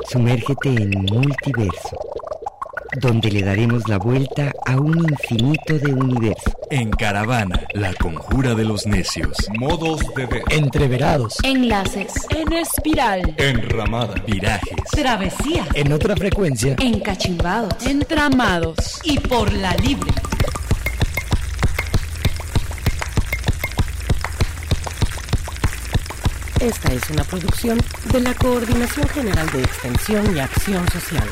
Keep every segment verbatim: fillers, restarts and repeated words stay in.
Sumérgete en Multiverso, donde le daremos la vuelta a un infinito de universo. En Caravana, la conjura de los necios. Modos de ver. Entreverados. Enlaces. En espiral. Enramada. Virajes. Travesías. En otra frecuencia. Encachimbados. Entramados. Y por la libre. Esta es una producción de la Coordinación General de Extensión y Acción Social.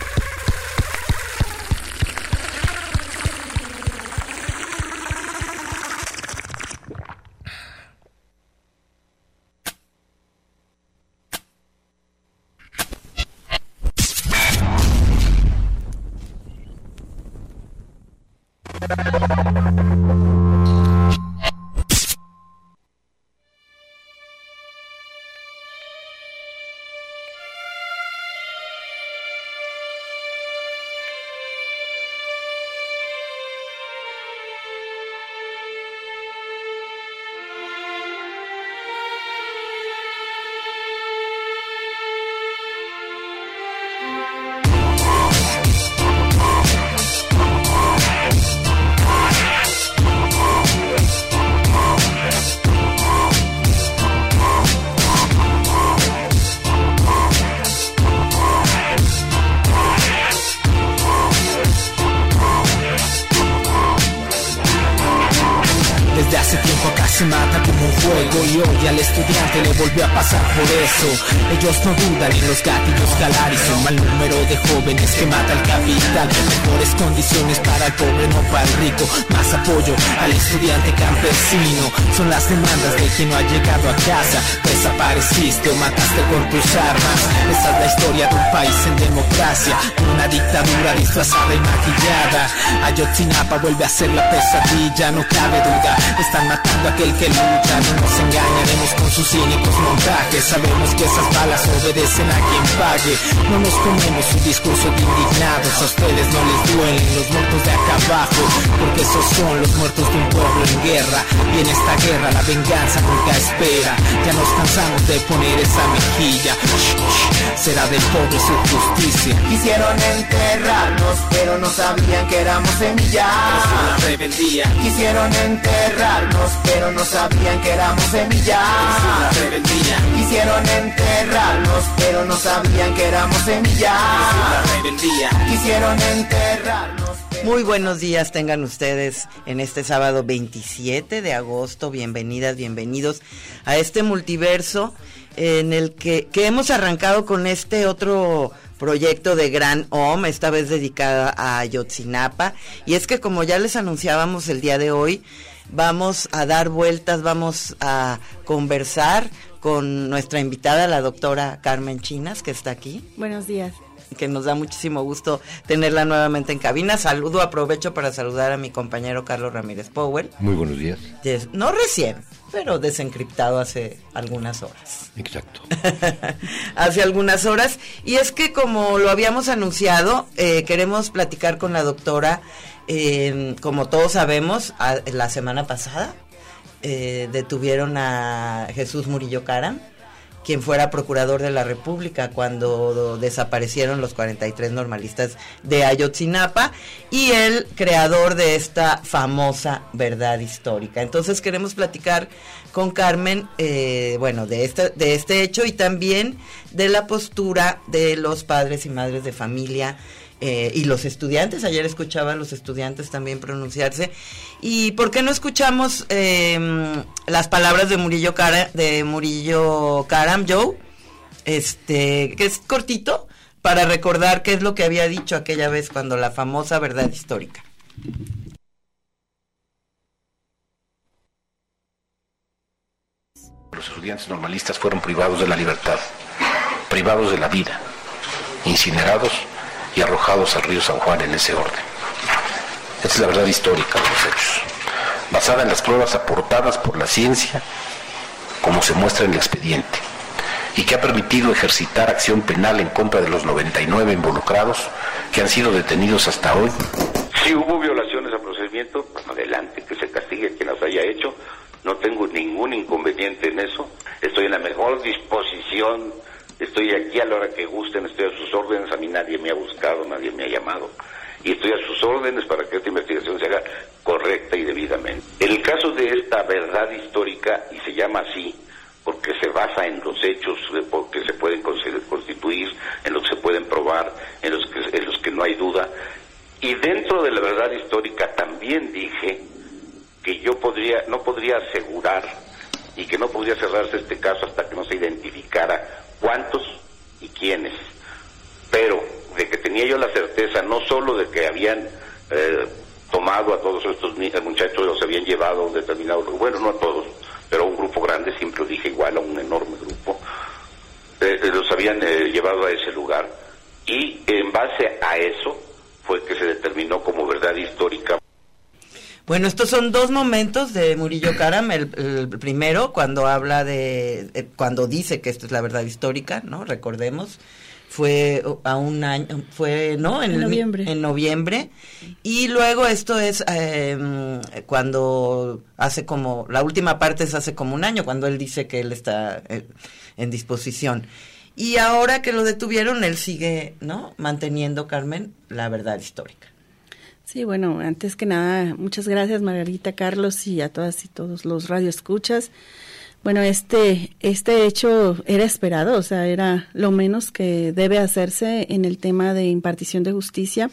Se mata como un juego y hoy al estudiante le volvió a pasar por eso. Ellos no dudan en los gatillos calar y son mal número de jóvenes que mata el capital. Mejores condiciones para el pobre, no para el rico. Más apoyo al estudiante campesino. Son las demandas de quien no ha llegado a casa. Desapareciste o mataste con tus armas. Esa es la historia de un país en democracia, una dictadura disfrazada y maquillada. Ayotzinapa vuelve a ser la pesadilla, no cabe duda. Están matando a aquel que lucha, no nos engañaremos con sus cínicos montajes. Sabemos que esas balas obedecen a quien pague. No nos comemos su discurso de indignados. A ustedes no les duelen los muertos de acá abajo, porque esos son los muertos de un pueblo en guerra. Y en esta guerra la venganza nunca espera. Ya nos cansamos de poner esa mejilla. Será del pobre su justicia. Quisieron enterrarnos, pero no sabían que éramos semillas. La rebeldía. Quisieron enterrarnos, pero no sabían que éramos semillas. La rebeldía. Quisieron enterrarnos, pero no sabían que éramos semillas. La rebeldía. Quisieron enterrarnos. Muy buenos días tengan ustedes en este sábado veintisiete de agosto. Bienvenidas, bienvenidos a este multiverso en el que, que hemos arrancado con este otro proyecto de Gran O M, esta vez dedicada a Ayotzinapa. Y es que, como ya les anunciábamos el día de hoy, vamos a dar vueltas, vamos a conversar con nuestra invitada, la doctora Carmen Chinas, que está aquí. Buenos días. Que nos da muchísimo gusto tenerla nuevamente en cabina. Saludo, aprovecho para saludar a mi compañero Carlos Ramírez Powell. Muy buenos días. Des, no recién, pero desencriptado hace algunas horas. Exacto. Hace algunas horas. Y es que, como lo habíamos anunciado, eh, queremos platicar con la doctora. Eh, como todos sabemos, a, la semana pasada eh, detuvieron a Jesús Murillo Caram, quien fuera procurador de la República cuando desaparecieron los cuarenta y tres normalistas de Ayotzinapa, y el creador de esta famosa verdad histórica. Entonces queremos platicar con Carmen, eh, bueno, de este, de este hecho y también de la postura de los padres y madres de familia eh, y los estudiantes. Ayer escuchaba a los estudiantes también pronunciarse. ¿Y por qué no escuchamos eh, las palabras de Murillo Caram, de Murillo Caram, Joe? Este, que es cortito, para recordar qué es lo que había dicho aquella vez cuando la famosa verdad histórica. Los estudiantes normalistas fueron privados de la libertad, privados de la vida, incinerados y arrojados al río San Juan en ese orden. Esta es la verdad histórica de los hechos, basada en las pruebas aportadas por la ciencia, como se muestra en el expediente, y que ha permitido ejercitar acción penal en contra de los noventa y nueve involucrados que han sido detenidos hasta hoy. Si hubo violaciones al procedimiento, adelante, que se castigue quien las haya hecho. No tengo ningún inconveniente en eso. Estoy en la mejor disposición Estoy aquí a la hora que gusten, estoy a sus órdenes, a mí nadie me ha buscado, nadie me ha llamado. Y estoy a sus órdenes para que esta investigación se haga correcta y debidamente. En el caso de esta verdad histórica, y se llama así, porque se basa en los hechos porque se pueden constituir, en los que se pueden probar, en los que, en los que no hay duda. Y dentro de la verdad histórica también dije que yo podría, no podría asegurar y que no podría cerrarse este caso hasta que no se identificara cuántos y quiénes. Pero de que tenía yo la certeza no solo de que habían eh, tomado a todos estos muchachos, los habían llevado a un determinado grupo, bueno, no a todos, pero a un grupo grande, siempre lo dije igual, a un enorme grupo, eh, los habían eh, llevado a ese lugar, y en base a eso fue que se determinó como verdad histórica. Bueno, estos son dos momentos de Murillo Karam. El, el primero, cuando habla de, eh, cuando dice que esto es la verdad histórica, ¿no? Recordemos, fue a un año, fue, ¿no? En, en noviembre. El, en noviembre. Y luego esto es eh, cuando hace como, la última parte es hace como un año, cuando él dice que él está eh, en disposición. Y ahora que lo detuvieron, él sigue, ¿no? Manteniendo, Carmen, la verdad histórica. Sí, bueno, antes que nada, muchas gracias, Margarita, Carlos, y a todas y todos los radioescuchas. Bueno, este este hecho era esperado, o sea, era lo menos que debe hacerse en el tema de impartición de justicia,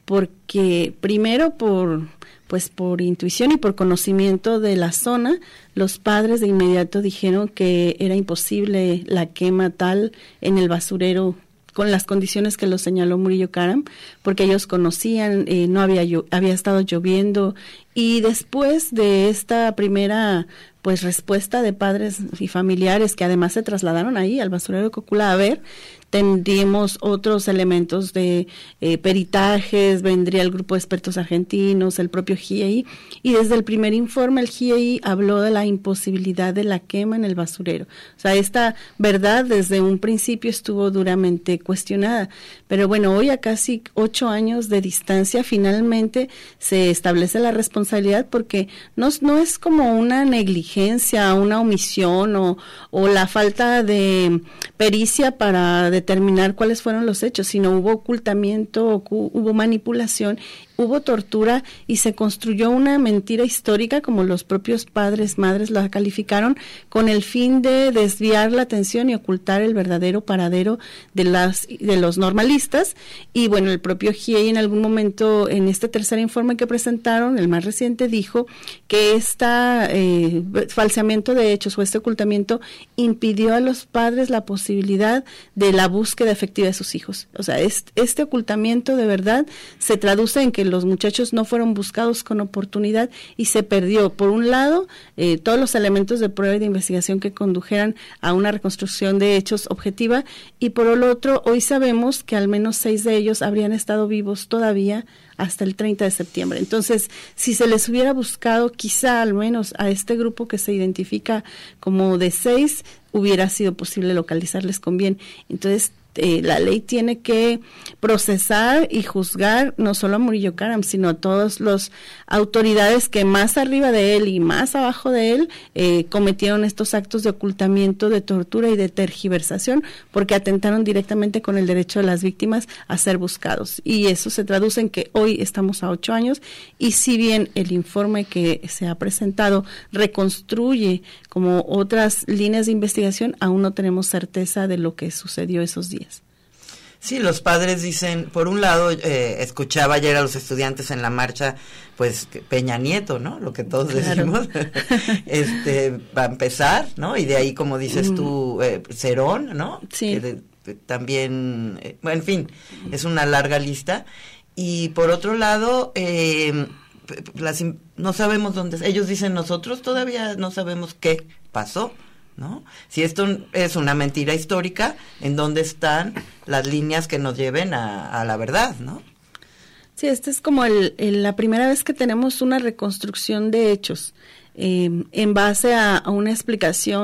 porque primero por pues por intuición y por conocimiento de la zona, los padres de inmediato dijeron que era imposible la quema tal en el basurero con las condiciones que lo señaló Murillo Karam, porque ellos conocían, eh, no había llo- había estado lloviendo, y después de esta primera pues respuesta de padres y familiares que además se trasladaron ahí al basurero de Cocula a ver, tendríamos otros elementos de eh, peritajes, vendría el grupo de expertos argentinos, el propio G I E I, y desde el primer informe el G I E I habló de la imposibilidad de la quema en el basurero. O sea, esta verdad desde un principio estuvo duramente cuestionada, pero bueno, hoy a casi ocho años de distancia finalmente se establece la responsabilidad, porque no, no es como una negligencia, una omisión o, o la falta de pericia para determinar cuáles fueron los hechos, sino hubo ocultamiento, hubo manipulación, hubo tortura y se construyó una mentira histórica, como los propios padres, madres la calificaron, con el fin de desviar la atención y ocultar el verdadero paradero de las de los normalistas. Y bueno, el propio G I E I en algún momento, en este tercer informe que presentaron, el más reciente, dijo que este eh, falseamiento de hechos o este ocultamiento impidió a los padres la posibilidad de la búsqueda efectiva de sus hijos. O sea, este, este ocultamiento de verdad se traduce en que los muchachos no fueron buscados con oportunidad y se perdió, por un lado, eh, todos los elementos de prueba y de investigación que condujeran a una reconstrucción de hechos objetiva, y por el otro, hoy sabemos que al menos seis de ellos habrían estado vivos todavía hasta el treinta de septiembre. Entonces, si se les hubiera buscado quizá al menos a este grupo que se identifica como de seis, hubiera sido posible localizarles con bien. Entonces, Eh, la ley tiene que procesar y juzgar no solo a Murillo Karam, sino a todas las autoridades que más arriba de él y más abajo de él eh, cometieron estos actos de ocultamiento, de tortura y de tergiversación, porque atentaron directamente con el derecho de las víctimas a ser buscados. Y eso se traduce en que hoy estamos a ocho años, y si bien el informe que se ha presentado reconstruye como otras líneas de investigación, aún no tenemos certeza de lo que sucedió esos días. Sí, los padres dicen, por un lado, eh, escuchaba ayer a los estudiantes en la marcha, pues Peña Nieto, ¿no? Lo que todos claro. decimos, este, va a empezar, ¿no? Y de ahí, como dices mm. tú, eh, Cerón, ¿no? Sí. Eh, de, de, también, eh, bueno, en fin, es una larga lista. Y por otro lado, eh, las, no sabemos dónde, ellos dicen, nosotros todavía no sabemos qué pasó, ¿no? Si esto es una mentira histórica, ¿en dónde están las líneas que nos lleven a, a la verdad, no? Sí, esta es como el, el, la primera vez que tenemos una reconstrucción de hechos eh, en base a, a una explicación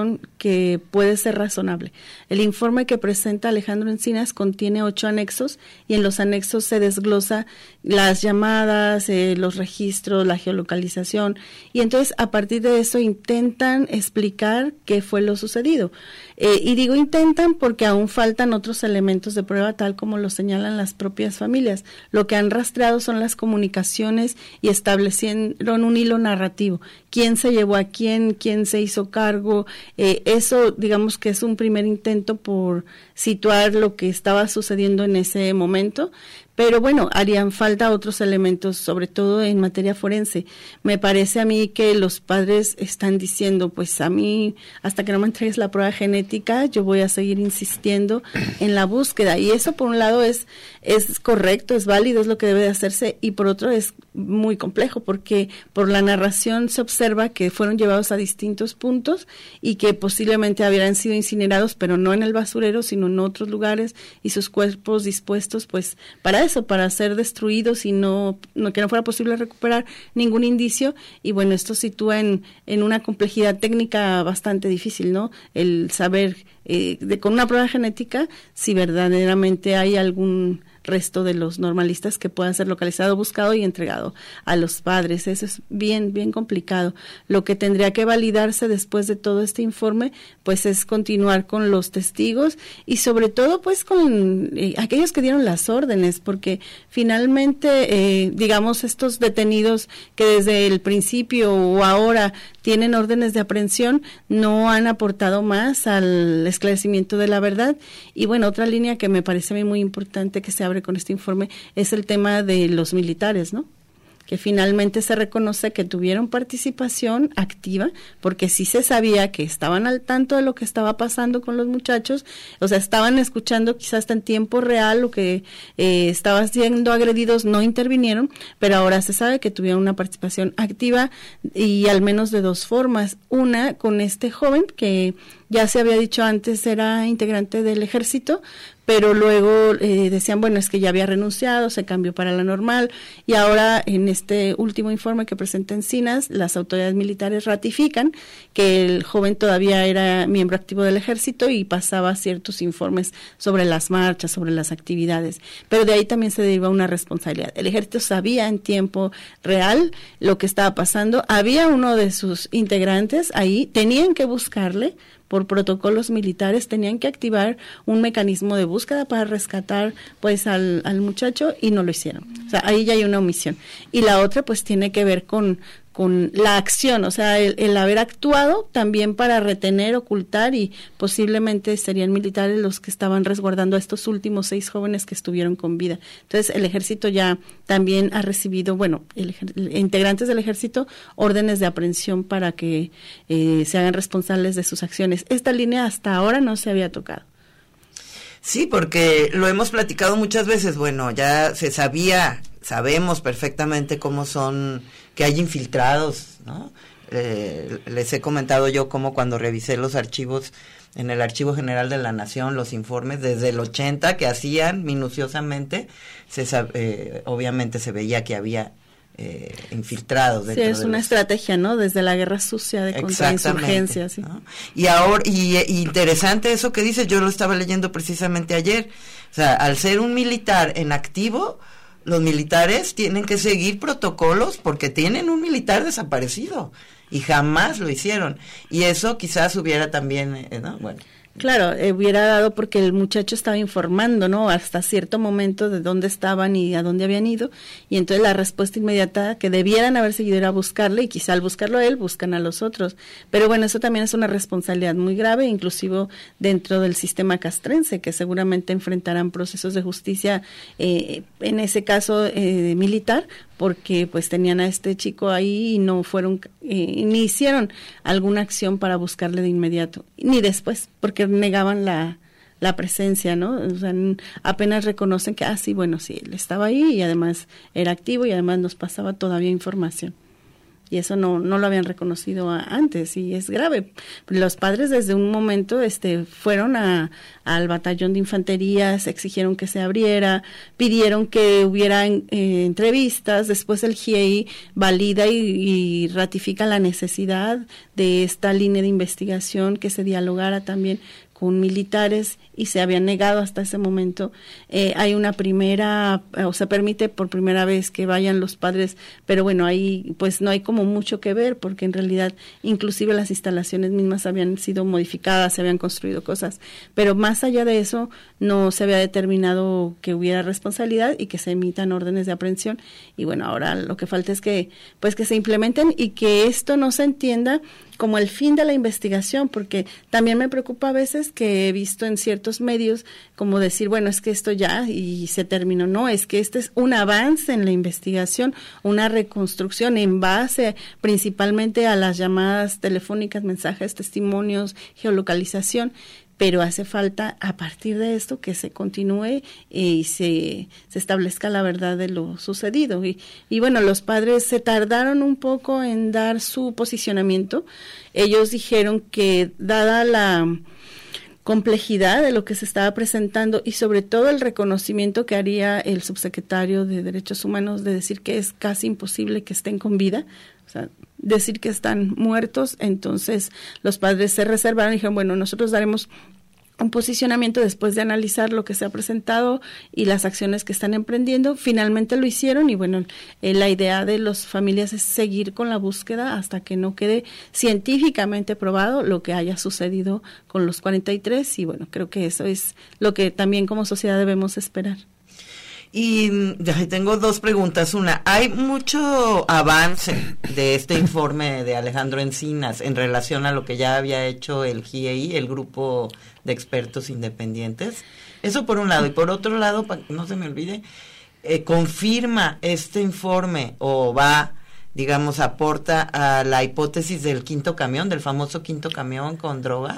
que puede ser razonable. El informe que presenta Alejandro Encinas contiene ocho anexos y en los anexos se desglosa las llamadas, eh, los registros, la geolocalización, y entonces a partir de eso intentan explicar qué fue lo sucedido. Eh, y digo intentan porque aún faltan otros elementos de prueba, tal como lo señalan las propias familias. Lo que han rastreado son las comunicaciones y establecieron un hilo narrativo. ¿Quién se llevó a quién? ¿Quién se hizo cargo? Eh, eso, digamos que es un primer intento por situar lo que estaba sucediendo en ese momento. Pero bueno, harían falta otros elementos, sobre todo en materia forense. Me parece a mí que los padres están diciendo, pues a mí, hasta que no me entregues la prueba genética, yo voy a seguir insistiendo en la búsqueda. Y eso por un lado es, es correcto, es válido, es lo que debe de hacerse, y por otro es muy complejo, porque por la narración se observa que fueron llevados a distintos puntos y que posiblemente habrían sido incinerados, pero no en el basurero, sino en otros lugares, y sus cuerpos dispuestos, pues, para eso, para ser destruidos y no, no que no fuera posible recuperar ningún indicio. Y bueno, esto sitúa en, en una complejidad técnica bastante difícil, ¿no? El saber eh, de, con una prueba genética si verdaderamente hay algún resto de los normalistas que puedan ser localizado, buscado y entregado a los padres. Eso es bien, bien complicado. Lo que tendría que validarse después de todo este informe, pues es continuar con los testigos y sobre todo pues con eh, aquellos que dieron las órdenes, porque finalmente, eh, digamos, estos detenidos que desde el principio o ahora tienen órdenes de aprehensión no han aportado más al esclarecimiento de la verdad. Y bueno, otra línea que me parece a mí muy importante que se abre con este informe es el tema de los militares, ¿no? Que finalmente se reconoce que tuvieron participación activa, porque sí se sabía que estaban al tanto de lo que estaba pasando con los muchachos, o sea, estaban escuchando quizás hasta en tiempo real lo que eh, estaban siendo agredidos, no intervinieron, pero ahora se sabe que tuvieron una participación activa y al menos de dos formas. Una, con este joven que ya se había dicho antes era integrante del ejército, pero luego eh, decían, bueno, es que ya había renunciado, se cambió para la normal, y ahora en este último informe que presenta Encinas, las autoridades militares ratifican que el joven todavía era miembro activo del ejército y pasaba ciertos informes sobre las marchas, sobre las actividades, pero de ahí también se deriva una responsabilidad. El ejército sabía en tiempo real lo que estaba pasando, había uno de sus integrantes ahí, tenían que buscarle, por protocolos militares tenían que activar un mecanismo de búsqueda para rescatar pues al, al muchacho y no lo hicieron. O sea, ahí ya hay una omisión. Y la otra pues tiene que ver con con la acción, o sea, el, el haber actuado también para retener, ocultar, y posiblemente serían militares los que estaban resguardando a estos últimos seis jóvenes que estuvieron con vida. Entonces, el ejército ya también ha recibido, bueno, el, el, integrantes del ejército, órdenes de aprehensión para que eh, se hagan responsables de sus acciones. Esta línea hasta ahora no se había tocado. Sí, porque lo hemos platicado muchas veces, bueno, ya se sabía, sabemos perfectamente cómo son, que hay infiltrados, ¿no? Eh, les he comentado yo cómo cuando revisé los archivos, en el Archivo General de la Nación, los informes desde el ochenta que hacían minuciosamente, se eh, obviamente se veía que había eh, infiltrados. Sí, es de una los... estrategia, ¿no? Desde la guerra sucia de contrainsurgencia, ¿sí? ¿no? Y ahora, y, y interesante eso que dices, yo lo estaba leyendo precisamente ayer, o sea, al ser un militar en activo, los militares tienen que seguir protocolos porque tienen un militar desaparecido y jamás lo hicieron, y eso quizás hubiera también, eh, ¿no? Bueno. Claro, eh, hubiera dado porque el muchacho estaba informando, ¿no? Hasta cierto momento de dónde estaban y a dónde habían ido, y entonces la respuesta inmediata que debieran haber seguido era buscarle, y quizá al buscarlo a él, buscan a los otros. Pero bueno, eso también es una responsabilidad muy grave, inclusive dentro del sistema castrense, que seguramente enfrentarán procesos de justicia, eh, en ese caso eh, militar, porque pues tenían a este chico ahí y no fueron, eh, ni hicieron alguna acción para buscarle de inmediato, ni después, porque negaban la, la presencia, ¿no? O sea, apenas reconocen que, ah, sí, bueno, sí, él estaba ahí y además era activo y además nos pasaba todavía información. y eso no no lo habían reconocido a, antes, y es grave. Los padres desde un momento este fueron a al batallón de infantería, se exigieron que se abriera, pidieron que hubiera eh, entrevistas, después el G I E I valida y, y ratifica la necesidad de esta línea de investigación, que se dialogara también con militares, y se habían negado hasta ese momento. Eh, hay una primera, o se permite por primera vez que vayan los padres, pero bueno, ahí pues no hay como mucho que ver, porque en realidad inclusive las instalaciones mismas habían sido modificadas, se habían construido cosas, pero más allá de eso no se había determinado que hubiera responsabilidad y que se emitan órdenes de aprehensión. Y bueno, ahora lo que falta es que pues que se implementen y que esto no se entienda como el fin de la investigación, porque también me preocupa a veces que he visto en ciertos medios como decir, bueno, es que esto ya y se terminó. No, es que este es un avance en la investigación, una reconstrucción en base principalmente a las llamadas telefónicas, mensajes, testimonios, geolocalización, pero hace falta a partir de esto que se continúe y se, se establezca la verdad de lo sucedido. Y, y bueno, los padres se tardaron un poco en dar su posicionamiento. Ellos dijeron que dada la complejidad de lo que se estaba presentando y sobre todo el reconocimiento que haría el subsecretario de Derechos Humanos de decir que es casi imposible que estén con vida, o sea, decir que están muertos, entonces los padres se reservaron y dijeron, bueno, nosotros daremos un posicionamiento después de analizar lo que se ha presentado y las acciones que están emprendiendo. Finalmente lo hicieron y bueno, eh, la idea de las familias es seguir con la búsqueda hasta que no quede científicamente probado lo que haya sucedido con los cuarenta y tres, y bueno, creo que eso es lo que también como sociedad debemos esperar. Y tengo dos preguntas. Una, ¿hay mucho avance de este informe de Alejandro Encinas en relación a lo que ya había hecho el G I E I, el grupo de expertos independientes? Eso por un lado. Y por otro lado, para que no se me olvide, eh, ¿confirma este informe o va, digamos, aporta a la hipótesis del quinto camión, del famoso quinto camión con droga?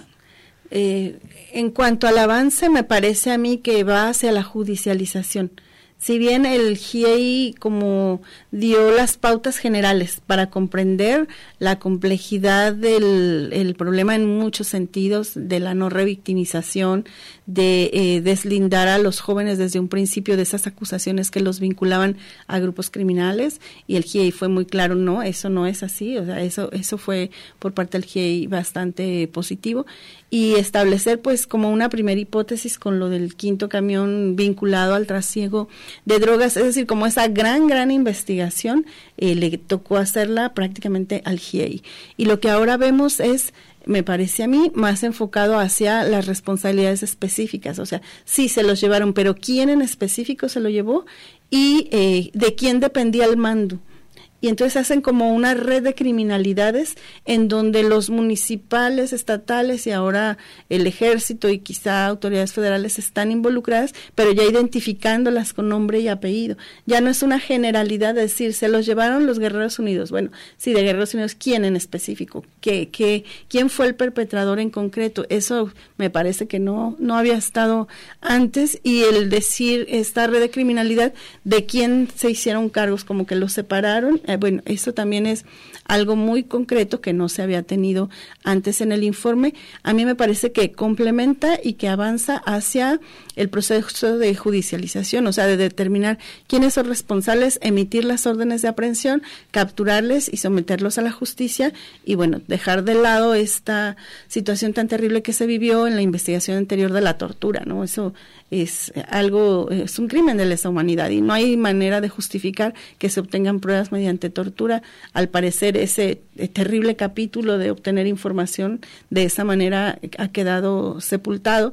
Eh, en cuanto al avance, me parece a mí que va hacia la judicialización. Si bien el G I E I como dio las pautas generales para comprender la complejidad del el problema en muchos sentidos, de la no revictimización, de eh, deslindar a los jóvenes desde un principio de esas acusaciones que los vinculaban a grupos criminales, y el G I E I fue muy claro, no, eso no es así, o sea, eso eso fue por parte del G I E I bastante positivo, y establecer pues como una primera hipótesis con lo del quinto camión vinculado al trasiego de drogas, es decir, como esa gran, gran investigación, eh, le tocó hacerla prácticamente al G I E I. Y lo que ahora vemos es, me parece a mí, más enfocado hacia las responsabilidades específicas, o sea, sí se los llevaron, pero ¿quién en específico se lo llevó? Y eh, ¿de quién dependía el mando? Y entonces hacen como una red de criminalidades en donde los municipales, estatales y ahora el ejército y quizá autoridades federales están involucradas, pero ya identificándolas con nombre y apellido. Ya no es una generalidad de decir, se los llevaron los Guerreros Unidos. Bueno, sí, de Guerreros Unidos, ¿quién en específico? ¿Qué, qué, ¿Quién fue el perpetrador en concreto? Eso me parece que no, no había estado antes, y el decir esta red de criminalidad, de quién se hicieron cargos, como que los separaron. Eh, bueno, esto también es algo muy concreto que no se había tenido antes en el informe. A mí me parece que complementa y que avanza hacia el proceso de judicialización, o sea, de determinar quiénes son responsables, emitir las órdenes de aprehensión, capturarles y someterlos a la justicia, y bueno, dejar de lado esta situación tan terrible que se vivió en la investigación anterior de la tortura, ¿no? Eso es algo, es un crimen de lesa humanidad y no hay manera de justificar que se obtengan pruebas mediante tortura. Al parecer ese terrible capítulo de obtener información de esa manera ha quedado sepultado.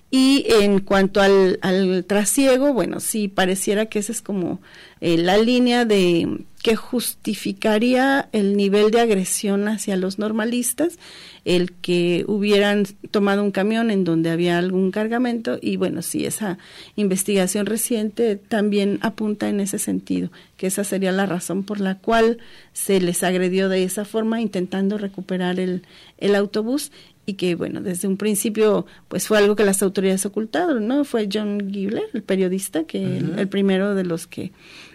Y en cuanto al, al trasiego, bueno, sí, pareciera que esa es como eh, la línea de que justificaría el nivel de agresión hacia los normalistas, el que hubieran tomado un camión en donde había algún cargamento, y bueno, sí, esa investigación reciente también apunta en ese sentido, que esa sería la razón por la cual se les agredió de esa forma, intentando recuperar el, el autobús. Y que, bueno, desde un principio, pues fue algo que las autoridades ocultaron, ¿no? Fue John Gibler, el periodista, que uh-huh. el, el primero de los que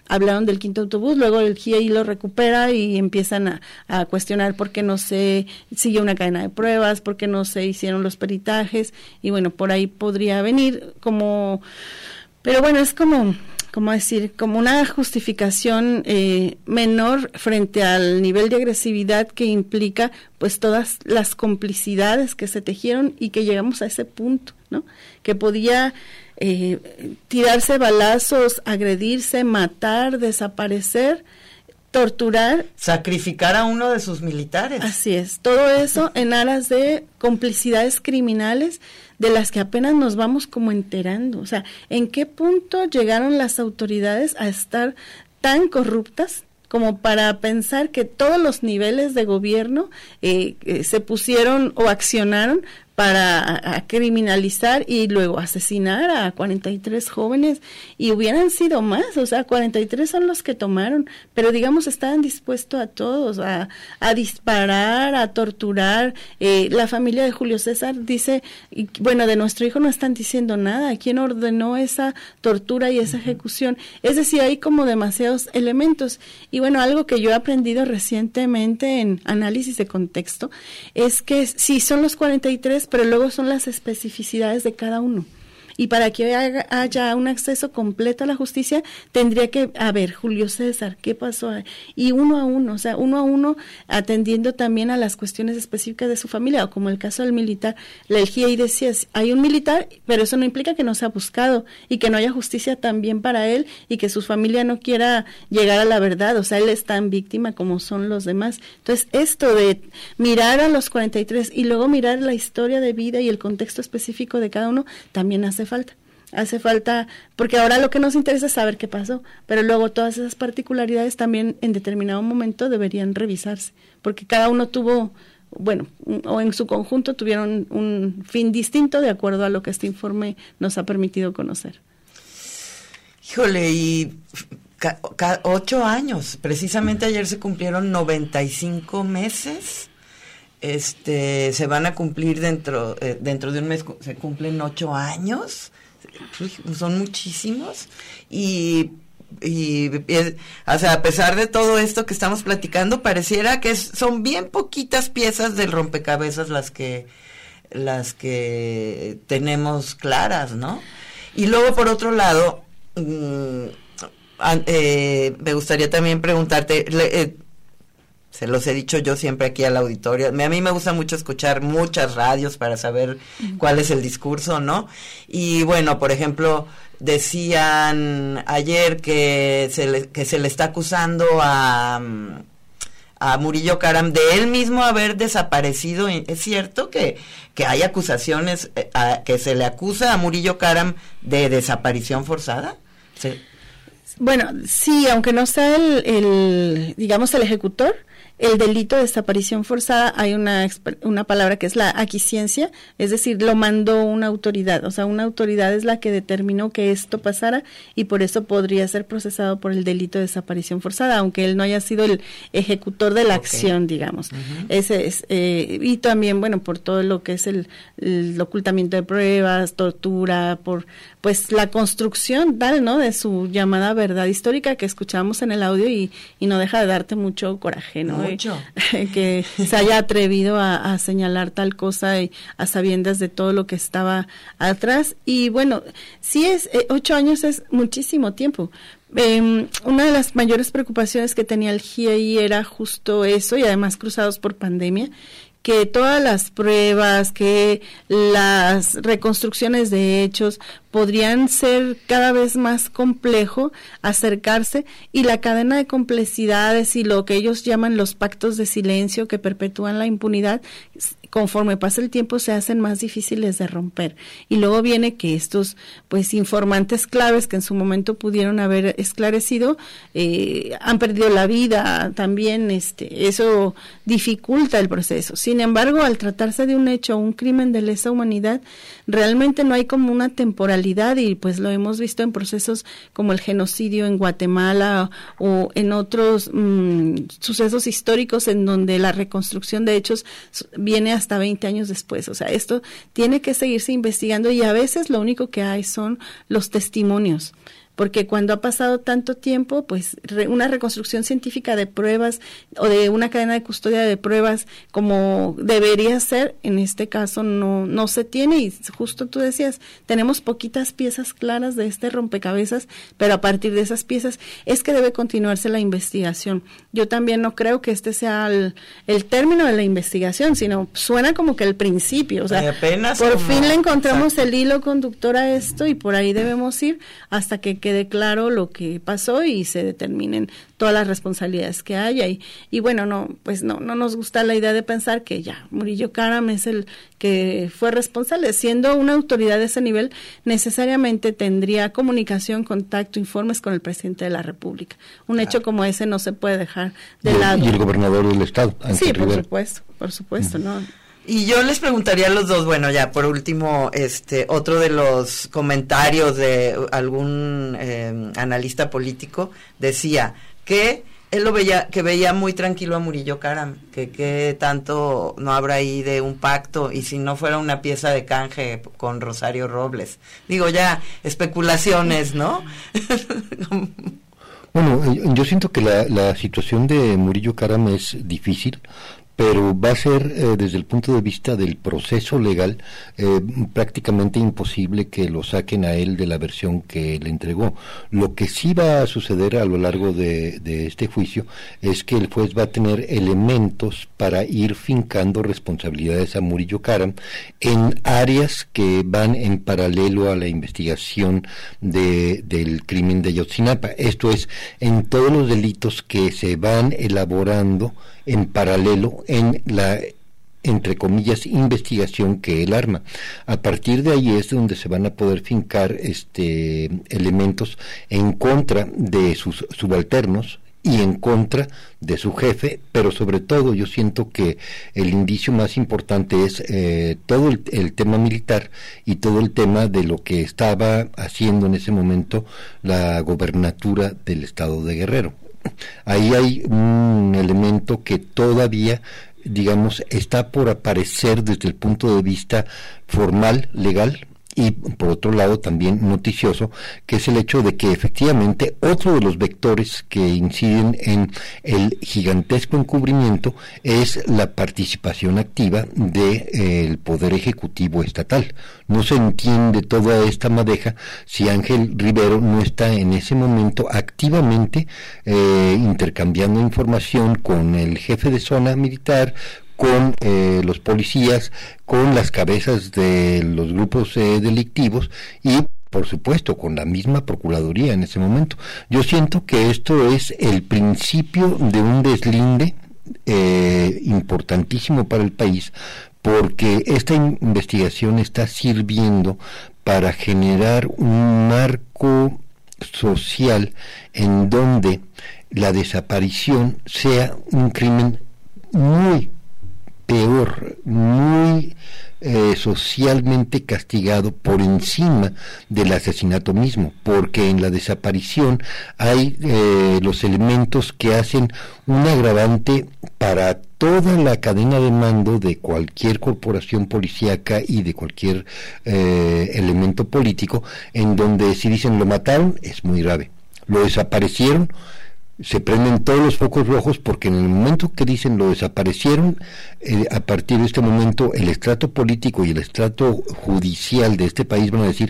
hablaron del quinto autobús, luego el G I E lo recupera y empiezan a, a cuestionar por qué no se siguió una cadena de pruebas, por qué no se hicieron los peritajes, y bueno, por ahí podría venir como, pero bueno, es como, como decir, como una justificación eh, menor frente al nivel de agresividad que implica pues todas las complicidades que se tejieron y que llegamos a ese punto, ¿no? Que podía eh, tirarse balazos, agredirse, matar, desaparecer, torturar, sacrificar a uno de sus militares. Así es, todo eso en aras de complicidades criminales de las que apenas nos vamos como enterando. O sea, ¿en qué punto llegaron las autoridades a estar tan corruptas como para pensar que todos los niveles de gobierno eh, eh, se pusieron o accionaron para a, a criminalizar y luego asesinar a cuarenta y tres jóvenes, y hubieran sido más, o sea, cuarenta y tres son los que tomaron, pero digamos estaban dispuestos a todos, a, a disparar, a torturar. Eh, la familia de Julio César dice, y, bueno, de nuestro hijo no están diciendo nada, ¿quién ordenó esa tortura y esa ejecución? Es decir, hay como demasiados elementos, y bueno, algo que yo he aprendido recientemente en análisis de contexto, es que sí son los cuarenta y tres, pero luego son las especificidades de cada uno. Y para que haya, haya un acceso completo a la justicia, tendría que haber Julio César, ¿qué pasó? Y uno a uno, o sea, uno a uno, atendiendo también a las cuestiones específicas de su familia, o como el caso del militar. La G I E decía, hay un militar, pero eso no implica que no sea buscado, y que no haya justicia también para él, y que su familia no quiera llegar a la verdad, o sea, él es tan víctima como son los demás. Entonces, esto de mirar a los cuarenta y tres, y luego mirar la historia de vida y el contexto específico de cada uno, también hace falta. Hace falta, porque ahora lo que nos interesa es saber qué pasó, pero luego todas esas particularidades también en determinado momento deberían revisarse, porque cada uno tuvo, bueno, o en su conjunto tuvieron un fin distinto de acuerdo a lo que este informe nos ha permitido conocer. Híjole, y ca, ca, ocho años, precisamente ayer se cumplieron noventa y cinco meses. Este, se van a cumplir dentro eh, dentro de un mes, se cumplen ocho años, son muchísimos, y, y, y o sea, a pesar de todo esto que estamos platicando, pareciera que es, son bien poquitas piezas del rompecabezas las que las que tenemos claras, ¿no? Y luego, por otro lado, mmm, eh, me gustaría también preguntarte, le, eh, se los he dicho yo siempre aquí al auditorio, a mí me gusta mucho escuchar muchas radios para saber uh-huh. cuál es el discurso, ¿no? Y bueno, por ejemplo, decían ayer que se le, que se le está acusando a, a Murillo Karam de él mismo haber desaparecido. ¿Es cierto que, que hay acusaciones, a, que se le acusa a Murillo Karam de desaparición forzada? ¿Sí? Bueno, sí, aunque no sea el, el digamos, el ejecutor, el delito de desaparición forzada, hay una una palabra que es la aquiescencia, es decir, lo mandó una autoridad, o sea, una autoridad es la que determinó que esto pasara, y por eso podría ser procesado por el delito de desaparición forzada, aunque él no haya sido el ejecutor de la okay. acción, digamos. Uh-huh. Ese es, eh, y también, bueno, por todo lo que es el, el ocultamiento de pruebas, tortura, por pues la construcción tal, ¿no?, de su llamada verdad histórica que escuchamos en el audio, y, y no deja de darte mucho coraje, ¿no? Mucho. Que se haya atrevido a, a señalar tal cosa y a sabiendas de todo lo que estaba atrás. Y bueno, sí es, eh, ocho años es muchísimo tiempo. Eh, una de las mayores preocupaciones que tenía el G I E era justo eso, y además cruzados por pandemia, que todas las pruebas, que las reconstrucciones de hechos podrían ser cada vez más complejo acercarse, y la cadena de complicidades y lo que ellos llaman los pactos de silencio que perpetúan la impunidad, conforme pasa el tiempo se hacen más difíciles de romper. Y luego viene que estos pues informantes claves que en su momento pudieron haber esclarecido eh, han perdido la vida también. Este eso dificulta el proceso. Sin embargo, al tratarse de un hecho, un crimen de lesa humanidad, realmente no hay como una temporalidad, y pues lo hemos visto en procesos como el genocidio en Guatemala o en otros mmm, sucesos históricos en donde la reconstrucción de hechos viene hasta veinte años después. O sea, esto tiene que seguirse investigando, y a veces lo único que hay son los testimonios. porque cuando ha pasado tanto tiempo, pues re, una reconstrucción científica de pruebas o de una cadena de custodia de pruebas como debería ser, en este caso no, no se tiene, y justo tú decías, tenemos poquitas piezas claras de este rompecabezas, pero a partir de esas piezas es que debe continuarse la investigación. Yo también no creo que este sea el, el término de la investigación, sino suena como que el principio, o sea, y apenas por como, fin le encontramos exacto. el hilo conductor a esto y por ahí debemos ir hasta que quede claro lo que pasó y se determinen todas las responsabilidades que haya. Y, y bueno, no, pues no, no nos gusta la idea de pensar que ya Murillo Karam es el que fue responsable. Siendo una autoridad de ese nivel, necesariamente tendría comunicación, contacto, informes con el presidente de la República. Un claro. hecho como ese no se puede dejar de y, lado. Y el gobernador del estado, Ángel Sí, por Rivera. supuesto, por supuesto, uh-huh. ¿no? Y yo les preguntaría a los dos, bueno, ya por último, este otro de los comentarios de algún eh, analista político decía que él lo veía, que veía muy tranquilo a Murillo Karam, que que tanto no habrá ahí de un pacto, y si no fuera una pieza de canje con Rosario Robles. Digo, ya, especulaciones, ¿no? Bueno, yo siento que la, la situación de Murillo Karam es difícil, pero va a ser eh, desde el punto de vista del proceso legal eh, prácticamente imposible que lo saquen a él de la versión que le entregó. Lo que sí va a suceder a lo largo de, de este juicio es que el juez va a tener elementos para ir fincando responsabilidades a Murillo Karam en áreas que van en paralelo a la investigación de, del crimen de Ayotzinapa. Esto es, en todos los delitos que se van elaborando en paralelo en la, entre comillas, investigación que él arma. A partir de ahí es donde se van a poder fincar este elementos en contra de sus subalternos y en contra de su jefe, pero sobre todo yo siento que el indicio más importante es eh, todo el, el tema militar y todo el tema de lo que estaba haciendo en ese momento la gobernatura del estado de Guerrero. Ahí hay un elemento que todavía, digamos, está por aparecer desde el punto de vista formal, legal, y por otro lado también noticioso, que es el hecho de que efectivamente otro de los vectores que inciden en el gigantesco encubrimiento es la participación activa del eh, Poder Ejecutivo Estatal. No se entiende toda esta madeja si Ángel Rivero no está en ese momento activamente eh, intercambiando información con el jefe de zona militar, con eh, los policías, con las cabezas de los grupos eh, delictivos y, por supuesto, con la misma Procuraduría en ese momento. Yo siento que esto es el principio de un deslinde eh, importantísimo para el país, porque esta investigación está sirviendo para generar un marco social en donde la desaparición sea un crimen muy peor, muy eh, socialmente castigado por encima del asesinato mismo, porque en la desaparición hay eh, los elementos que hacen un agravante para toda la cadena de mando de cualquier corporación policíaca y de cualquier eh, elemento político, en donde si dicen lo mataron, es muy grave, lo desaparecieron, se prenden todos los focos rojos, porque en el momento que dicen lo desaparecieron, eh, a partir de este momento el estrato político y el estrato judicial de este país van a decir,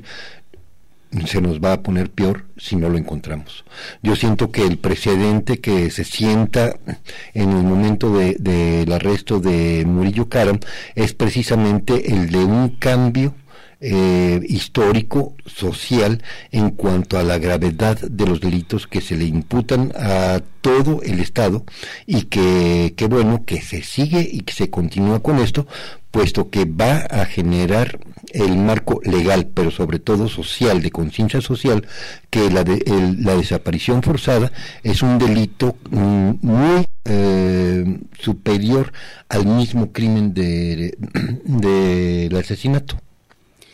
se nos va a poner peor si no lo encontramos. Yo siento que el precedente que se sienta en el momento de, del arresto de Murillo Karam es precisamente el de un cambio Eh, histórico, social, en cuanto a la gravedad de los delitos que se le imputan a todo el Estado, y que, que bueno, que se sigue y que se continúa con esto, puesto que va a generar el marco legal, pero sobre todo social, de conciencia social, que la, de, el, la desaparición forzada es un delito mm, muy eh, superior al mismo crimen de, de, del asesinato.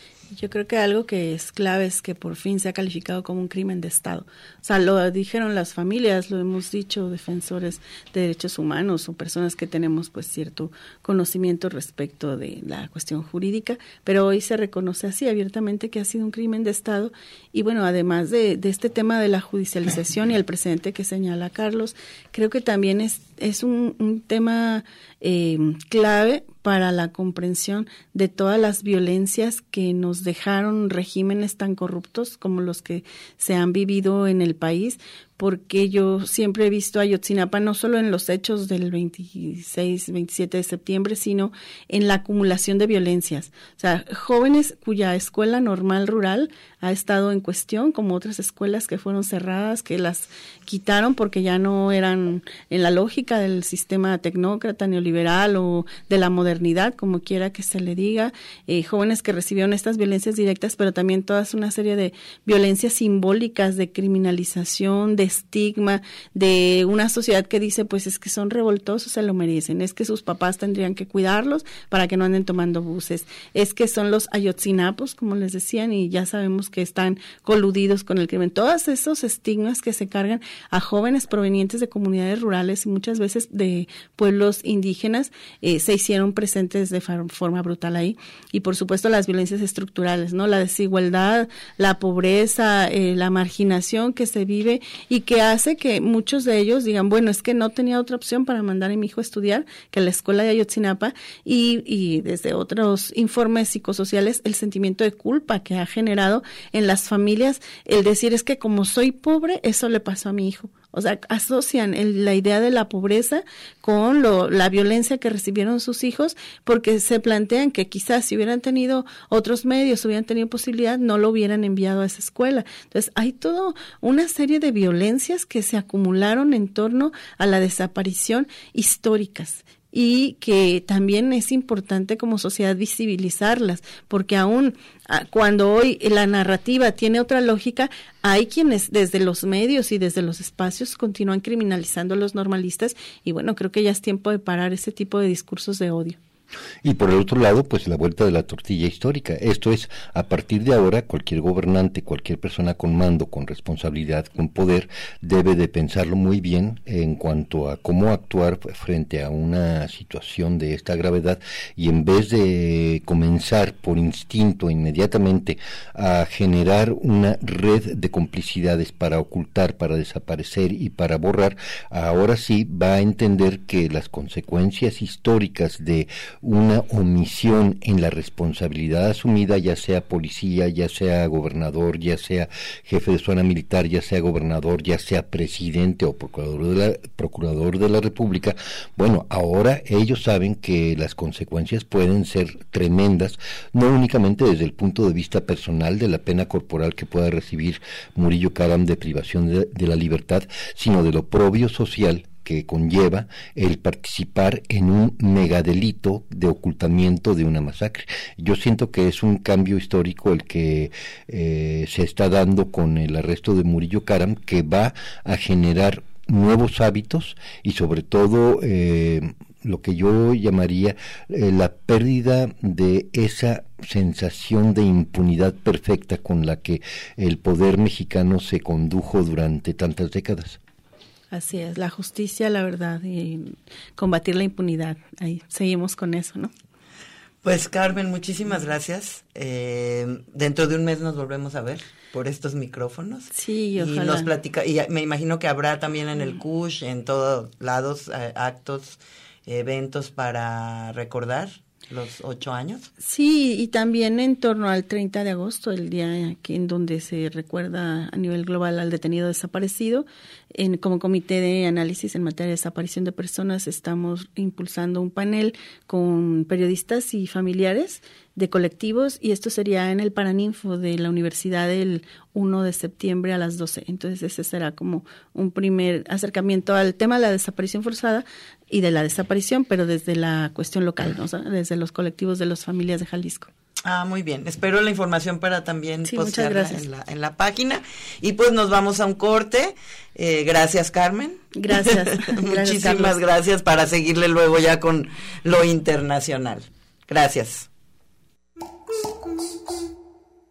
Yo creo que algo que es clave es que por fin se ha calificado como un crimen de Estado. O sea, lo dijeron las familias, lo hemos dicho defensores de derechos humanos o personas que tenemos pues cierto conocimiento respecto de la cuestión jurídica, pero hoy se reconoce así abiertamente que ha sido un crimen de Estado. Y bueno, además de, de este tema de la judicialización y el precedente que señala Carlos, creo que también es, es un, un tema eh, clave para la comprensión de todas las violencias que nos dejaron regímenes tan corruptos como los que se han vivido en el país, porque yo siempre he visto a Ayotzinapa no solo en los hechos del veintiséis, veintisiete de septiembre, sino en la acumulación de violencias. O sea, jóvenes cuya escuela normal rural ha estado en cuestión, como otras escuelas que fueron cerradas, que las quitaron porque ya no eran en la lógica del sistema tecnócrata, neoliberal o de la modernidad, como quiera que se le diga. Eh, jóvenes que recibieron estas violencias directas, pero también toda una serie de violencias simbólicas, de criminalización, de estigma, de una sociedad que dice, pues es que son revoltosos, se lo merecen, es que sus papás tendrían que cuidarlos para que no anden tomando buses, es que son los ayotzinapos, como les decían, y ya sabemos que están coludidos con el crimen. Todos esos estigmas que se cargan a jóvenes provenientes de comunidades rurales y muchas veces de pueblos indígenas eh, se hicieron presentes de forma brutal ahí. Y por supuesto las violencias estructurales, ¿no? La desigualdad, la pobreza, eh, la marginación que se vive y que hace que muchos de ellos digan, bueno, es que no tenía otra opción para mandar a mi hijo a estudiar que la escuela de Ayotzinapa, y, y desde otros informes psicosociales el sentimiento de culpa que ha generado en las familias el decir, es que como soy pobre, eso le pasó a mi hijo. O sea, asocian el, la idea de la pobreza con lo, la violencia que recibieron sus hijos, porque se plantean que quizás si hubieran tenido otros medios, hubieran tenido posibilidad, no lo hubieran enviado a esa escuela. Entonces, hay toda una serie de violencias que se acumularon en torno a la desaparición históricas, y que también es importante como sociedad visibilizarlas, porque aún cuando hoy la narrativa tiene otra lógica, hay quienes desde los medios y desde los espacios continúan criminalizando a los normalistas, y bueno, creo que ya es tiempo de parar ese tipo de discursos de odio. Y por el otro lado, pues la vuelta de la tortilla histórica. Esto es, a partir de ahora, cualquier gobernante, cualquier persona con mando, con responsabilidad, con poder, debe de pensarlo muy bien en cuanto a cómo actuar frente a una situación de esta gravedad, y en vez de comenzar por instinto inmediatamente a generar una red de complicidades para ocultar, para desaparecer y para borrar, ahora sí va a entender que las consecuencias históricas de una omisión en la responsabilidad asumida, ya sea policía, ya sea gobernador, ya sea jefe de zona militar, ya sea gobernador, ya sea presidente o procurador de la, procurador de la República, bueno, ahora ellos saben que las consecuencias pueden ser tremendas, no únicamente desde el punto de vista personal de la pena corporal que pueda recibir Murillo Karam de privación de, de la libertad, sino de lo propio social que conlleva el participar en un megadelito de ocultamiento de una masacre. Yo siento que es un cambio histórico el que eh, se está dando con el arresto de Murillo Karam, que va a generar nuevos hábitos y sobre todo eh, lo que yo llamaría eh, la pérdida de esa sensación de impunidad perfecta con la que el poder mexicano se condujo durante tantas décadas. Así es, la justicia, la verdad, y combatir la impunidad. Ahí seguimos con eso, ¿no? Pues Carmen, muchísimas gracias. Eh, dentro de un mes nos volvemos a ver por estos micrófonos. Sí, ojalá. Y nos platica, y me imagino que habrá también en el C U S H, en todos lados, eh, actos, eventos para recordar los ocho años. Sí, y también en torno al treinta de agosto, el día aquí en donde se recuerda a nivel global al detenido desaparecido, en, como comité de análisis en materia de desaparición de personas, estamos impulsando un panel con periodistas y familiares de colectivos, y esto sería en el Paraninfo de la Universidad el primero de septiembre a las doce. Entonces ese será como un primer acercamiento al tema de la desaparición forzada y de la desaparición, pero desde la cuestión local, ¿no? O sea, desde los colectivos de las familias de Jalisco. Ah, muy bien. Espero la información para también sí, postearla en la, en la página. Y pues nos vamos a un corte. Eh, gracias, Carmen. Gracias. Muchísimas gracias, gracias, para seguirle luego ya con lo internacional. Gracias.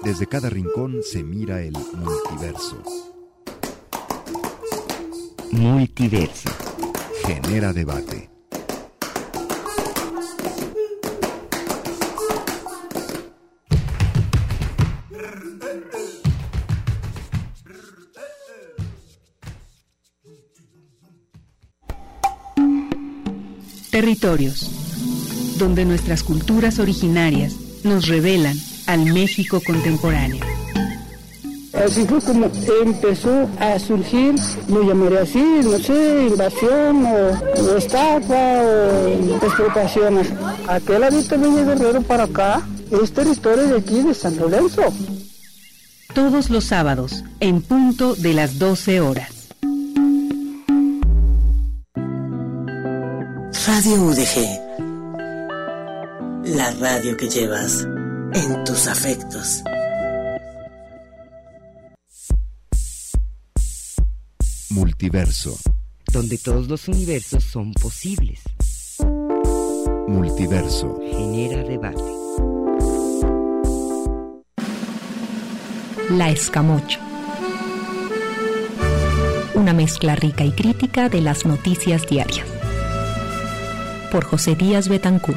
Desde cada rincón se mira el multiverso. Multiverso. Genera debate. Territorios, donde nuestras culturas originarias nos revelan al México contemporáneo. Así fue como empezó a surgir, lo llamaré así, no sé, invasión o, o estafa o expropiación. Aquel habita Villa Guerrero para acá es territorio de aquí de San Lorenzo. Todos los sábados, en punto de las doce horas. Radio U D G, la radio que llevas en tus afectos. Multiverso, donde todos los universos son posibles. Multiverso, genera debate. La Escamocha, una mezcla rica y crítica de las noticias diarias. Por José Díaz Betancourt.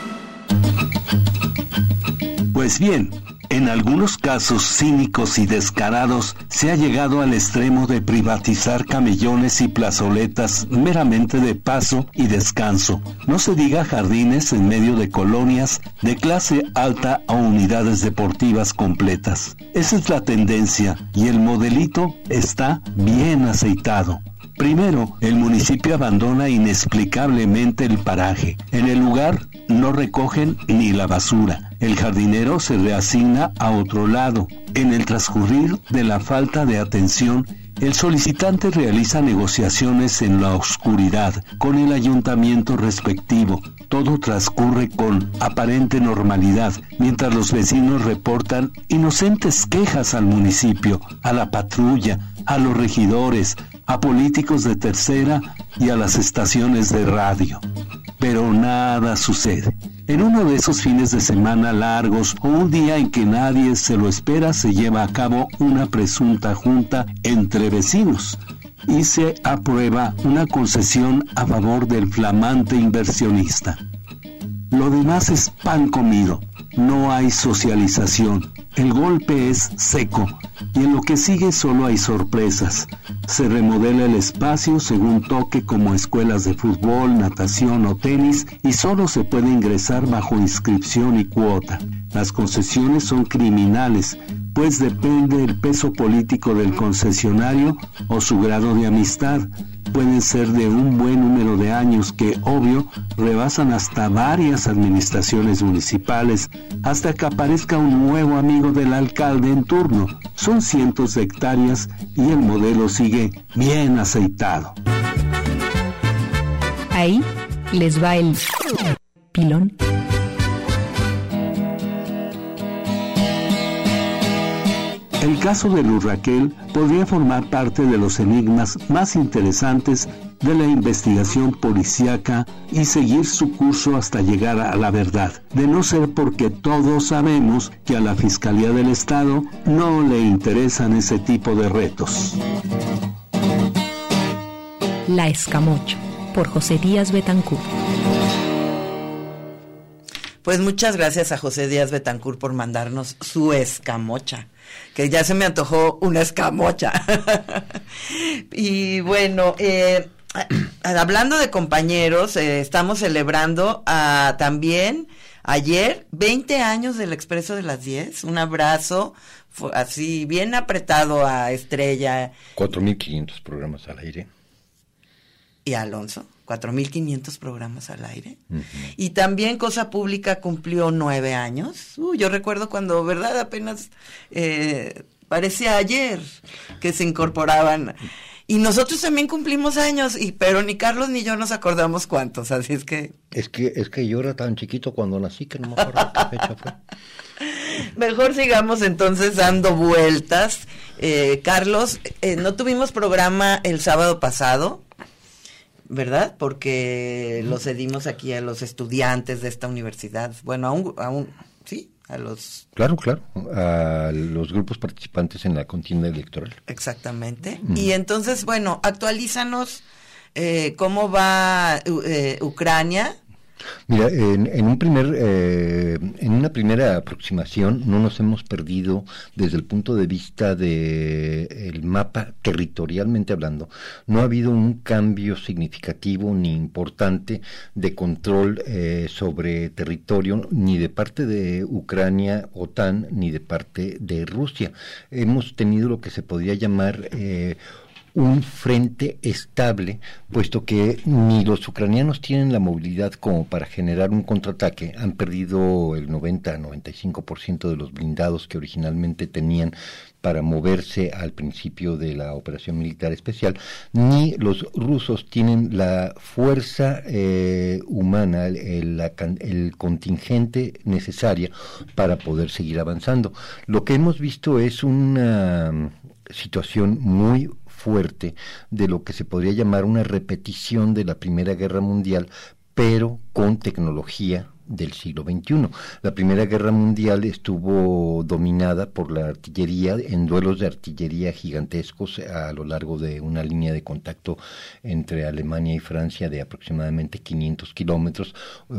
Pues bien, en algunos casos cínicos y descarados se ha llegado al extremo de privatizar camellones y plazoletas meramente de paso y descanso. No se diga jardines en medio de colonias de clase alta o unidades deportivas completas. Esa es la tendencia y el modelito está bien aceitado. Primero, el municipio abandona inexplicablemente el paraje. En el lugar no recogen ni la basura. El jardinero se reasigna a otro lado. En el transcurrir de la falta de atención, el solicitante realiza negociaciones en la oscuridad con el ayuntamiento respectivo. Todo transcurre con aparente normalidad, mientras los vecinos reportan inocentes quejas al municipio, a la patrulla, a los regidores, a políticos de tercera y a las estaciones de radio. Pero nada sucede. En uno de esos fines de semana largos o un día en que nadie se lo espera, se lleva a cabo una presunta junta entre vecinos y se aprueba una concesión a favor del flamante inversionista. Lo demás es pan comido, no hay socialización, el golpe es seco y en lo que sigue solo hay sorpresas. Se remodela el espacio según toque como escuelas de fútbol, natación o tenis y solo se puede ingresar bajo inscripción y cuota. Las concesiones son criminales, pues depende el peso político del concesionario o su grado de amistad. Pueden ser de un buen número de años que, obvio, rebasan hasta varias administraciones municipales, hasta que aparezca un nuevo amigo del alcalde en turno. Son cientos de hectáreas y el modelo sigue bien aceitado. Ahí les va el pilón. El caso de Luz Raquel podría formar parte de los enigmas más interesantes de la investigación policíaca y seguir su curso hasta llegar a la verdad, de no ser porque todos sabemos que a la Fiscalía del Estado no le interesan ese tipo de retos. La Escamocha, por José Díaz Betancourt. Pues muchas gracias a José Díaz Betancourt por mandarnos su escamocha, que ya se me antojó una escamocha. Y bueno, eh, hablando de compañeros, eh, estamos celebrando a, también ayer veinte años del Expreso de las diez. Un abrazo así bien apretado a Estrella. cuatro mil quinientos programas al aire. Y a Alonso. cuatro mil quinientos programas al aire. Uh-huh. Y también Cosa Pública cumplió nueve años. Uh, yo recuerdo cuando, ¿verdad? Apenas eh, parecía ayer que se incorporaban. Y nosotros también cumplimos años, y pero ni Carlos ni yo nos acordamos cuántos, así es que... Es que, es que yo era tan chiquito cuando nací que no me acuerdo qué fecha fue. Mejor sigamos entonces dando vueltas. Eh, Carlos, eh, no tuvimos programa el sábado pasado, ¿verdad? Porque lo cedimos aquí a los estudiantes de esta universidad. Bueno, aún, aún, ¿sí? a los... Claro, claro, a los grupos participantes en la contienda electoral. Exactamente. Mm. Y entonces, bueno, actualízanos eh, cómo va eh, Ucrania. Mira, en, en un primer, eh, en una primera aproximación no nos hemos perdido desde el punto de vista de el mapa territorialmente hablando. No ha habido un cambio significativo ni importante de control eh, sobre territorio ni de parte de Ucrania, OTAN, ni de parte de Rusia. Hemos tenido lo que se podría llamar eh, un frente estable, puesto que ni los ucranianos tienen la movilidad como para generar un contraataque, han perdido el noventa a noventa y cinco por ciento de los blindados que originalmente tenían para moverse al principio de la operación militar especial, ni los rusos tienen la fuerza eh, humana, el, la, el contingente necesaria para poder seguir avanzando. Lo que hemos visto es una situación muy fuerte de lo que se podría llamar una repetición de la Primera Guerra Mundial, pero con tecnología del siglo veintiuno. La Primera Guerra Mundial estuvo dominada por la artillería, en duelos de artillería gigantescos a lo largo de una línea de contacto entre Alemania y Francia de aproximadamente quinientos kilómetros, eh,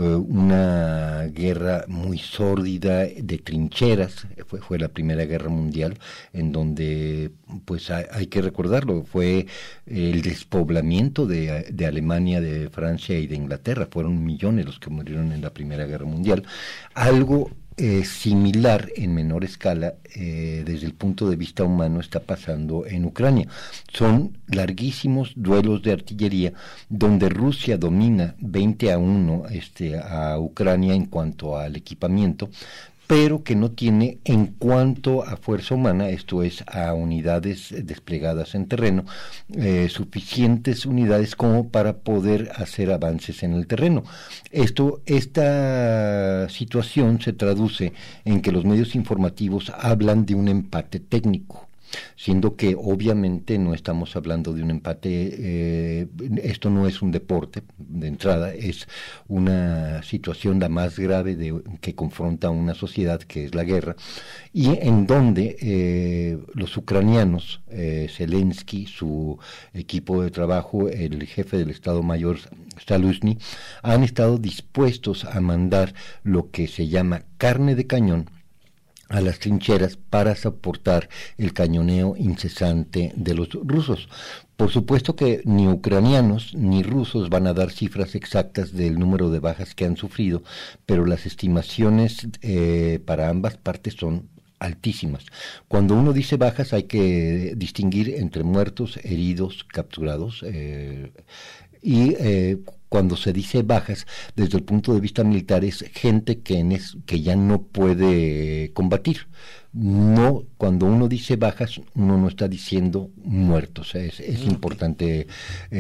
una guerra muy sórdida de trincheras, fue, fue la Primera Guerra Mundial, en donde, pues hay, hay que recordarlo, fue el despoblamiento de, de Alemania, de Francia y de Inglaterra, fueron millones los que murieron en la Primera Guerra Mundial. Algo eh, similar en menor escala eh, desde el punto de vista humano está pasando en Ucrania. Son larguísimos duelos de artillería donde Rusia domina veinte a uno este, a Ucrania en cuanto al equipamiento, pero que no tiene en cuanto a fuerza humana, esto es a unidades desplegadas en terreno, eh, suficientes unidades como para poder hacer avances en el terreno. Esto, esta situación se traduce en que los medios informativos hablan de un empate técnico, siendo que obviamente no estamos hablando de un empate, eh, esto no es un deporte de entrada, es una situación la más grave de, que confronta a una sociedad, que es la guerra, y en donde eh, los ucranianos, eh, Zelensky, su equipo de trabajo, el jefe del Estado Mayor Zaluzny, han estado dispuestos a mandar lo que se llama carne de cañón a las trincheras para soportar el cañoneo incesante de los rusos. Por supuesto que ni ucranianos ni rusos van a dar cifras exactas del número de bajas que han sufrido, pero las estimaciones eh, para ambas partes son altísimas. Cuando uno dice bajas hay que distinguir entre muertos, heridos, capturados, eh, y eh, cuando se dice bajas, desde el punto de vista militar, es gente que, en es, que ya no puede combatir. No, cuando uno dice bajas, uno no está diciendo muertos. Es, es importante eh,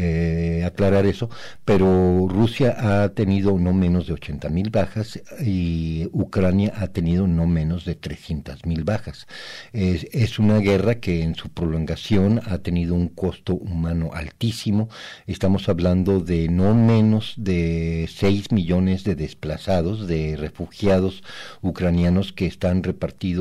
eh, aclarar eso, pero Rusia ha tenido no menos de ochenta mil bajas y Ucrania ha tenido no menos de trescientas mil bajas. Es, es una guerra que en su prolongación ha tenido un costo humano altísimo. Estamos hablando de no menos de seis millones de desplazados, de refugiados ucranianos que están repartidos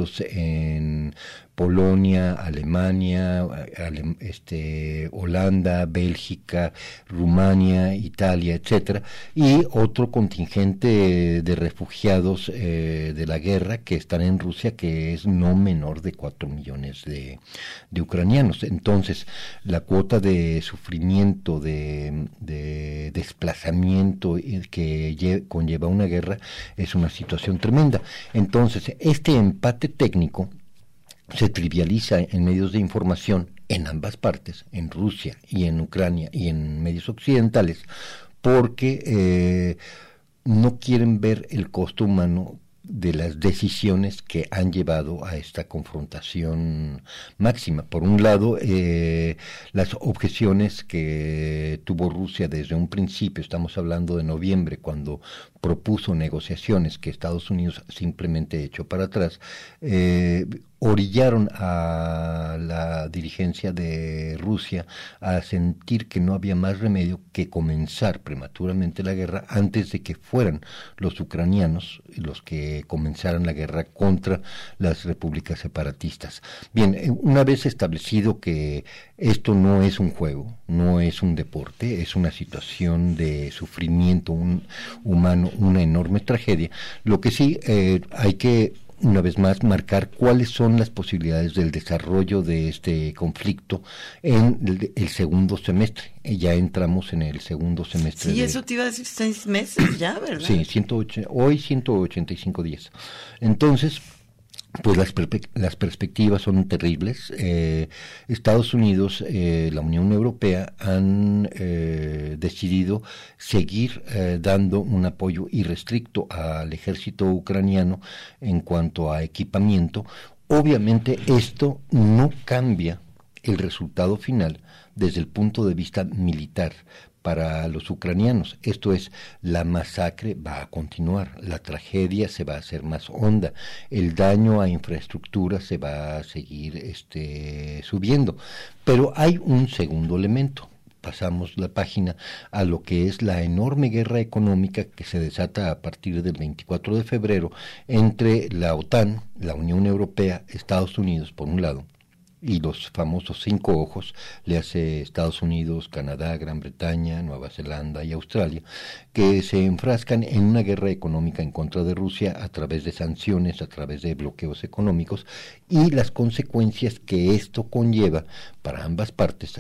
en Polonia, Alemania, Ale, este, Holanda, Bélgica, Rumania, Italia, etcétera, y otro contingente de refugiados eh, de la guerra que están en Rusia, que es no menor de cuatro millones de, de ucranianos. Entonces, la cuota de sufrimiento, de, de desplazamiento que lle- conlleva una guerra es una situación tremenda. Entonces, este empate técnico se trivializa en medios de información en ambas partes, en Rusia y en Ucrania y en medios occidentales, porque eh, no quieren ver el costo humano de las decisiones que han llevado a esta confrontación máxima. Por un lado, eh, las objeciones que tuvo Rusia desde un principio, estamos hablando de noviembre, cuando propuso negociaciones que Estados Unidos simplemente echó para atrás, eh, orillaron a la dirigencia de Rusia a sentir que no había más remedio que comenzar prematuramente la guerra antes de que fueran los ucranianos los que comenzaran la guerra contra las repúblicas separatistas. Bien, una vez establecido que esto no es un juego, no es un deporte, es una situación de sufrimiento un, humano, una enorme tragedia, lo que sí eh, hay que una vez más marcar cuáles son las posibilidades del desarrollo de este conflicto en el, el segundo semestre. Ya entramos en el segundo semestre. Sí, de, eso te iba a decir, seis meses ya, ¿verdad? Sí, ciento ocho, hoy ciento ochenta y cinco días. Entonces, pues las, perpe- las perspectivas son terribles. Eh, Estados Unidos, eh, la Unión Europea han eh, decidido seguir eh, dando un apoyo irrestricto al ejército ucraniano en cuanto a equipamiento. Obviamente esto no cambia el resultado final desde el punto de vista militar para los ucranianos. Esto es, la masacre va a continuar, la tragedia se va a hacer más honda, el daño a infraestructura se va a seguir este, subiendo. Pero hay un segundo elemento. Pasamos la página a lo que es la enorme guerra económica que se desata a partir del veinticuatro de febrero entre la OTAN, la Unión Europea, Estados Unidos por un lado, y los famosos cinco ojos, le hace Estados Unidos, Canadá, Gran Bretaña, Nueva Zelanda y Australia, que se enfrascan en una guerra económica en contra de Rusia a través de sanciones, a través de bloqueos económicos y las consecuencias que esto conlleva para ambas partes.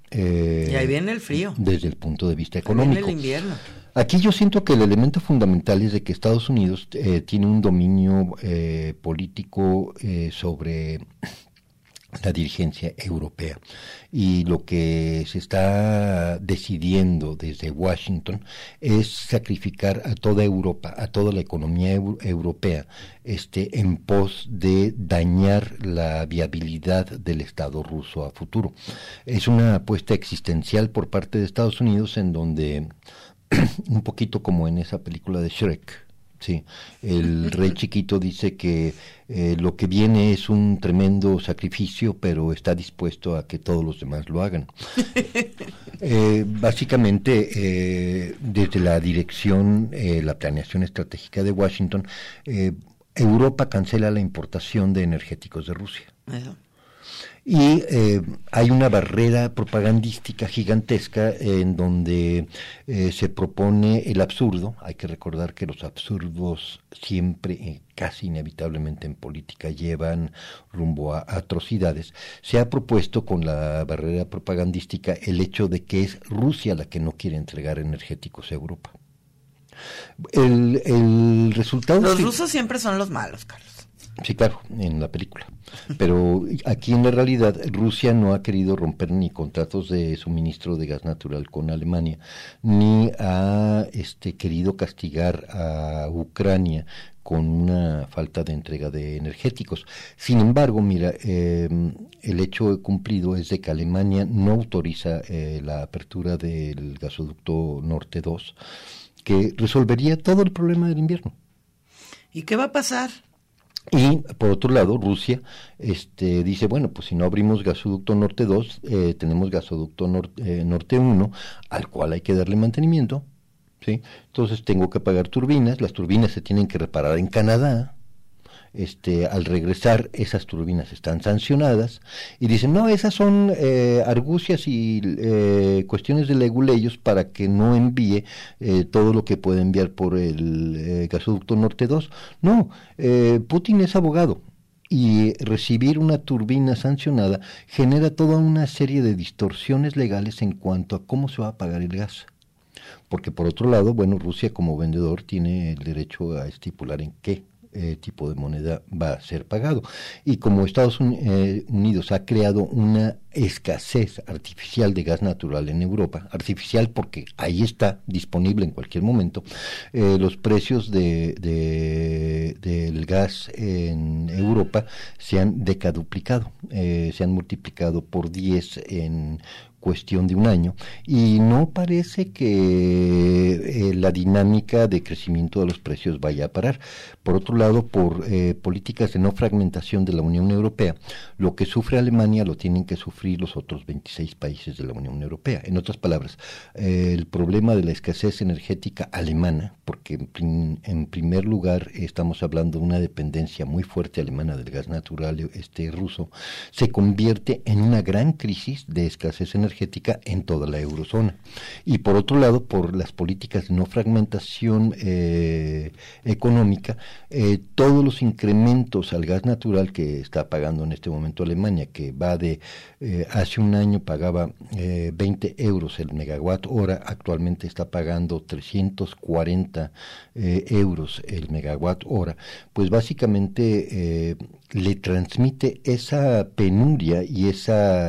Eh, y ahí viene el frío. Desde el punto de vista económico. Ahí viene el invierno. Aquí yo siento que el elemento fundamental es de que Estados Unidos eh, tiene un dominio eh, político eh, sobre la dirigencia europea, y lo que se está decidiendo desde Washington es sacrificar a toda Europa, a toda la economía eu- europea, este, en pos de dañar la viabilidad del Estado ruso a futuro. Es una apuesta existencial por parte de Estados Unidos, en donde un poquito como en esa película de Shrek. Sí, el rey chiquito dice que eh, lo que viene es un tremendo sacrificio, pero está dispuesto a que todos los demás lo hagan. eh, básicamente, eh, desde la dirección, eh, la planeación estratégica de Washington, eh, Europa cancela la importación de energéticos de Rusia. Eso. Y eh, hay una barrera propagandística gigantesca en donde eh, se propone el absurdo. Hay que recordar que los absurdos siempre, eh, casi inevitablemente en política, llevan rumbo a atrocidades. Se ha propuesto con la barrera propagandística el hecho de que es Rusia la que no quiere entregar energéticos a Europa. El, el resultado... Los rusos siempre son los malos, Carlos. Sí, claro, en la película. Pero aquí en la realidad Rusia no ha querido romper ni contratos de suministro de gas natural con Alemania, ni ha este, querido castigar a Ucrania con una falta de entrega de energéticos. Sin embargo, mira, eh, el hecho cumplido es de que Alemania no autoriza eh, la apertura del gasoducto Norte dos, que resolvería todo el problema del invierno. ¿Y qué va a pasar? Y por otro lado, Rusia este, dice, bueno, pues si no abrimos gasoducto Norte dos, eh, tenemos gasoducto nor- eh, Norte uno, al cual hay que darle mantenimiento, ¿sí? Entonces tengo que pagar turbinas, las turbinas se tienen que reparar en Canadá. Este, al regresar, esas turbinas están sancionadas y dicen, no, esas son eh, argucias y eh, cuestiones de leguleyos para que no envíe eh, todo lo que puede enviar por el eh, gasoducto Norte dos. No, eh, Putin es abogado y recibir una turbina sancionada genera toda una serie de distorsiones legales en cuanto a cómo se va a pagar el gas. Porque por otro lado, bueno, Rusia como vendedor tiene el derecho a estipular en qué Eh, tipo de moneda va a ser pagado. Y como Estados Unidos ha creado una escasez artificial de gas natural en Europa, artificial porque ahí está disponible en cualquier momento, eh, los precios de, de del gas en Europa se han decaduplicado, eh, se han multiplicado por diez en cuestión de un año, y no parece que eh, la dinámica de crecimiento de los precios vaya a parar. Por otro lado, por eh, políticas de no fragmentación de la Unión Europea, lo que sufre Alemania lo tienen que sufrir los otros veintiséis países de la Unión Europea. En otras palabras, eh, el problema de la escasez energética alemana, porque en, prim, en primer lugar estamos hablando de una dependencia muy fuerte alemana del gas natural este ruso, se convierte en una gran crisis de escasez energética en toda la eurozona. Y por otro lado, por las políticas de no fragmentación eh, económica, eh, todos los incrementos al gas natural que está pagando en este momento Alemania, que va de, eh, hace un año pagaba eh, veinte euros el megawatt hora, actualmente está pagando trescientos cuarenta eh, euros el megawatt hora, pues básicamente eh, le transmite esa penuria y esa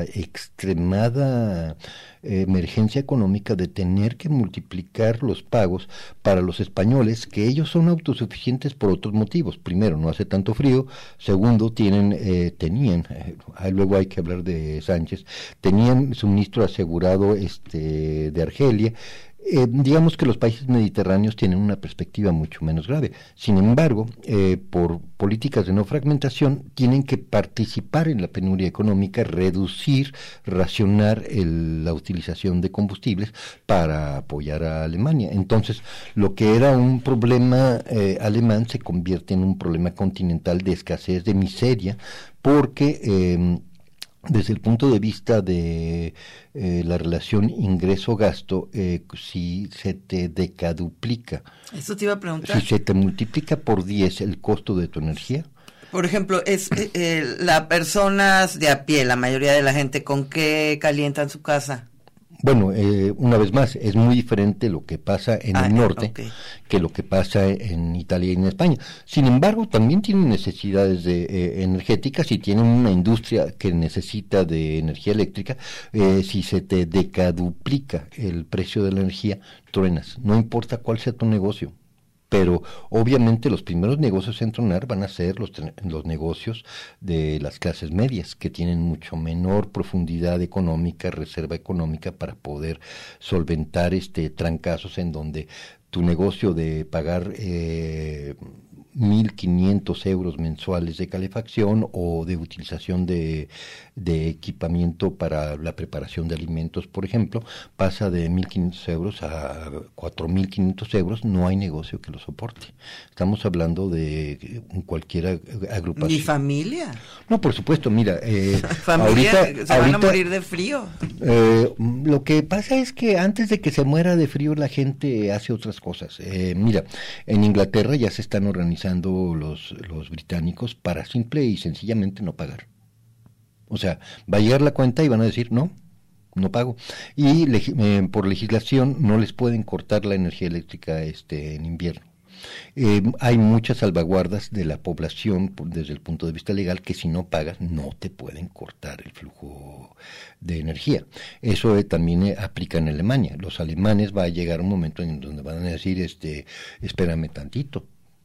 extremada eh, emergencia económica de tener que multiplicar los pagos para los españoles, que ellos son autosuficientes por otros motivos. Primero, no hace tanto frío. Segundo, tienen eh, tenían, eh, luego hay que hablar de Sánchez, tenían suministro asegurado este de Argelia. Eh, digamos que los países mediterráneos tienen una perspectiva mucho menos grave. Sin embargo, eh, por políticas de no fragmentación, tienen que participar en la penuria económica, reducir, racionar el, la utilización de combustibles para apoyar a Alemania. Entonces, lo que era un problema eh, alemán se convierte en un problema continental de escasez, de miseria, porque eh, desde el punto de vista de eh, la relación ingreso-gasto, eh, si se te decaduplica, eso te iba a preguntar, si se te multiplica por diez el costo de tu energía. Por ejemplo, es eh, eh, las personas de a pie, la mayoría de la gente, ¿con qué calientan su casa? Bueno, eh, una vez más, es muy diferente lo que pasa en ah, el norte okay. que lo que pasa en Italia y en España. Sin embargo, también tienen necesidades de, eh, energéticas y tienen una industria que necesita de energía eléctrica. Eh, si se te decaduplica el precio de la energía, truenas. No importa cuál sea tu negocio. Pero obviamente los primeros negocios en tronar van a ser los, los negocios de las clases medias, que tienen mucho menor profundidad económica, reserva económica para poder solventar este trancazos en donde tu negocio de pagar eh, mil quinientos euros mensuales de calefacción o de utilización de, de equipamiento para la preparación de alimentos, por ejemplo, pasa de mil quinientos euros a cuatro mil quinientos euros, no hay negocio que lo soporte. Estamos hablando de cualquier agrupación. ¿Ni familia? No, por supuesto, mira, eh, familia, ahorita, se van ahorita, a morir de frío. Eh, lo que pasa es que antes de que se muera de frío la gente hace otras cosas. Eh, mira, en Inglaterra ya se están organizando los, los británicos para simple y sencillamente no pagar. O sea, va a llegar la cuenta y van a decir no, no pago. Y eh, por legislación no les pueden cortar la energía eléctrica este en invierno. Eh, hay muchas salvaguardas de la población por, desde el punto de vista legal, que si no pagas no te pueden cortar el flujo de energía. Eso eh, también eh, aplica en Alemania. Los alemanes va a llegar un momento en donde van a decir, este, espérame tantito.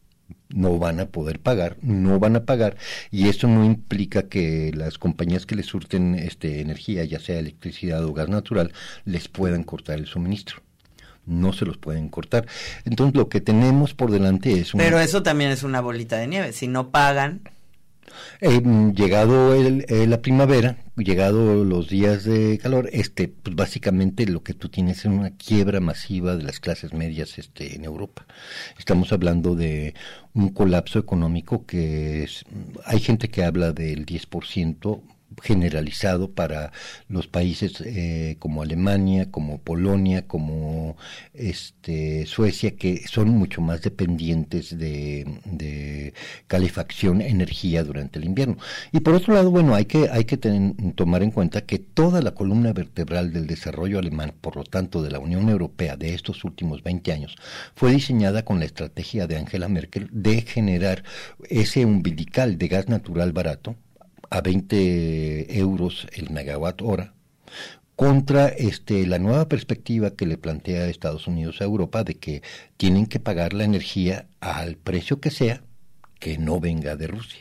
No van a poder pagar, no van a pagar, y eso no implica que las compañías que les surten este, energía, ya sea electricidad o gas natural, les puedan cortar el suministro. No se los pueden cortar. Entonces lo que tenemos por delante es... Una... Pero eso también es una bolita de nieve. Si no pagan... Eh, llegado el, eh, la primavera, llegado los días de calor, este, pues básicamente lo que tú tienes es una quiebra masiva de las clases medias este, en Europa. Estamos hablando de un colapso económico que es, hay gente que habla del diez por ciento generalizado para los países eh, como Alemania, como Polonia, como este Suecia, que son mucho más dependientes de, de calefacción, energía durante el invierno. Y por otro lado, bueno, hay que hay que ten, tomar en cuenta que toda la columna vertebral del desarrollo alemán, por lo tanto de la Unión Europea de estos últimos veinte años, fue diseñada con la estrategia de Angela Merkel de generar ese umbilical de gas natural barato a veinte euros el megawatt hora, contra este la nueva perspectiva que le plantea Estados Unidos a Europa de que tienen que pagar la energía al precio que sea, que no venga de Rusia.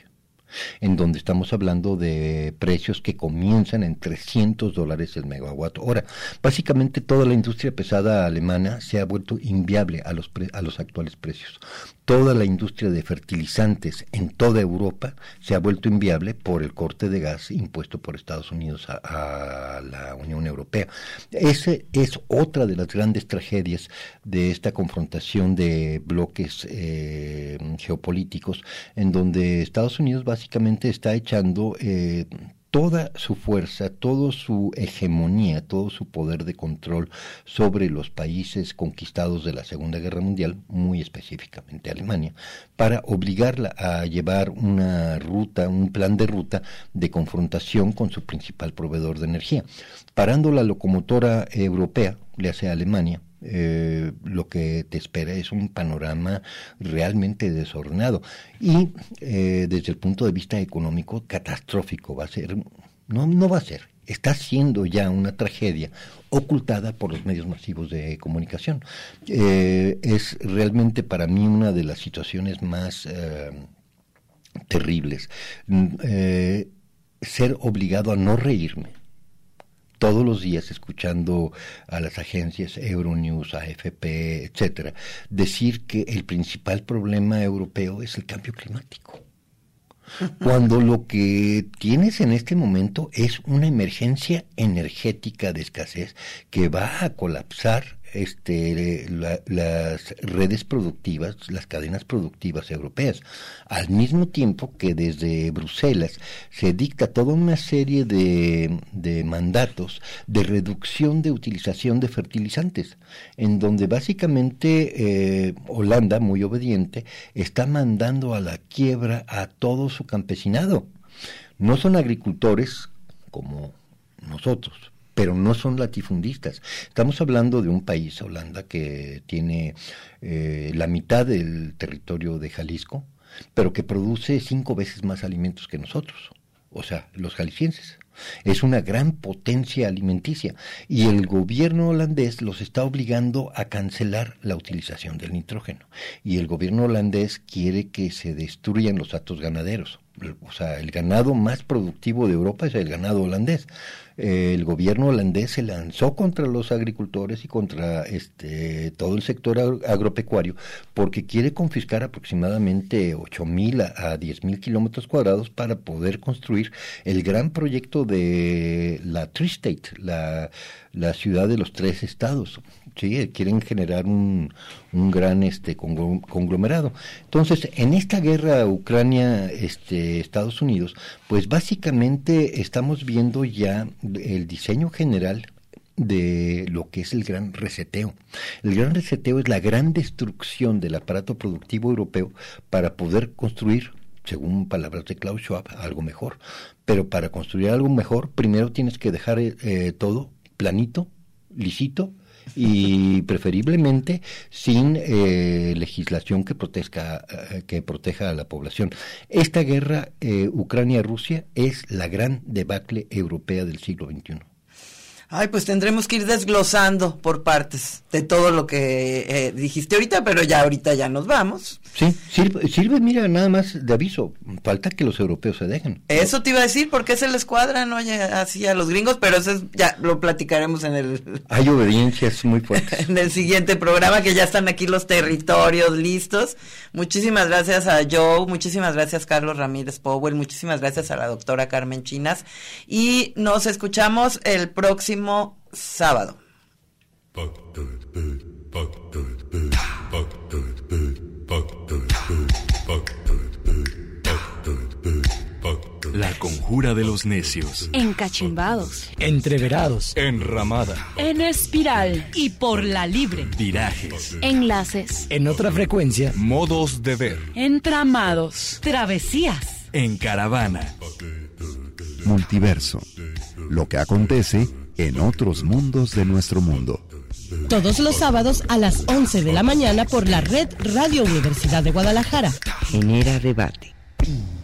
en donde estamos hablando de precios que comienzan en trescientos dólares el megawatt hora. Básicamente toda la industria pesada alemana se ha vuelto inviable a los, pre- a los actuales precios. Toda la industria de fertilizantes en toda Europa se ha vuelto inviable por el corte de gas impuesto por Estados Unidos a, a la Unión Europea. Esa es otra de las grandes tragedias de esta confrontación de bloques eh, geopolíticos, en donde Estados Unidos básicamente está echando eh, toda su fuerza, toda su hegemonía, todo su poder de control sobre los países conquistados de la Segunda Guerra Mundial, muy específicamente Alemania, para obligarla a llevar una ruta, un plan de ruta de confrontación con su principal proveedor de energía. Parando la locomotora europea, le hace a Alemania, Eh, lo que te espera es un panorama realmente desordenado y eh, desde el punto de vista económico catastrófico. Va a ser, no, no va a ser, está siendo ya una tragedia ocultada por los medios masivos de comunicación. Eh, es realmente para mí una de las situaciones más eh, terribles, eh, ser obligado a no reírme todos los días escuchando a las agencias Euronews, A F P, etcétera, decir que el principal problema europeo es el cambio climático, cuando lo que tienes en este momento es una emergencia energética de escasez que va a colapsar este la, las redes productivas, las cadenas productivas europeas, al mismo tiempo que desde Bruselas se dicta toda una serie de, de mandatos de reducción de utilización de fertilizantes, en donde básicamente eh, Holanda, muy obediente, está mandando a la quiebra a todo su campesinado. No son agricultores como nosotros, pero no son latifundistas. Estamos hablando de un país, Holanda, que tiene eh, la mitad del territorio de Jalisco, pero que produce cinco veces más alimentos que nosotros, o sea, los jaliscienses. Es una gran potencia alimenticia y el gobierno holandés los está obligando a cancelar la utilización del nitrógeno, y el gobierno holandés quiere que se destruyan los hatos ganaderos. O sea, el ganado más productivo de Europa es el ganado holandés. Eh, el gobierno holandés se lanzó contra los agricultores y contra este todo el sector agropecuario porque quiere confiscar aproximadamente ocho mil a diez mil kilómetros cuadrados para poder construir el gran proyecto de la Tri-State, la, la ciudad de los tres estados. Sí, quieren generar un, un gran este conglomerado. Entonces, en esta guerra Ucrania, este, Estados Unidos, pues básicamente estamos viendo ya el diseño general de lo que es el gran reseteo. El gran reseteo es la gran destrucción del aparato productivo europeo para poder construir, según palabras de Klaus Schwab, algo mejor. Pero para construir algo mejor, primero tienes que dejar eh, todo planito, lisito, y preferiblemente sin eh, legislación que proteja eh, que proteja a la población. Esta guerra eh, Ucrania-Rusia es la gran debacle europea del siglo veintiuno. Ay, pues tendremos que ir desglosando por partes de todo lo que eh, dijiste ahorita, pero ya ahorita ya nos vamos. Sí, sirve, sirve, mira, nada más de aviso, falta que los europeos se dejen. Eso te iba a decir, ¿por qué se les cuadran, oye, así a los gringos? Pero eso es, ya lo platicaremos en el... Hay obediencias muy fuertes. En el siguiente programa, que ya están aquí los territorios listos. Muchísimas gracias a Joe, muchísimas gracias Carlos Ramírez Powell, muchísimas gracias a la doctora Carmen Chinas, y nos escuchamos el próximo sábado. La conjura de los necios. Encachimbados. Entreverados. Enramada. En espiral. Y por la libre. Virajes. Enlaces. En otra frecuencia. Modos de ver. Entramados. Travesías. En caravana. Multiverso. Lo que acontece en otros mundos de nuestro mundo. Todos los sábados a las once de la mañana por la red Radio Universidad de Guadalajara. Genera debate.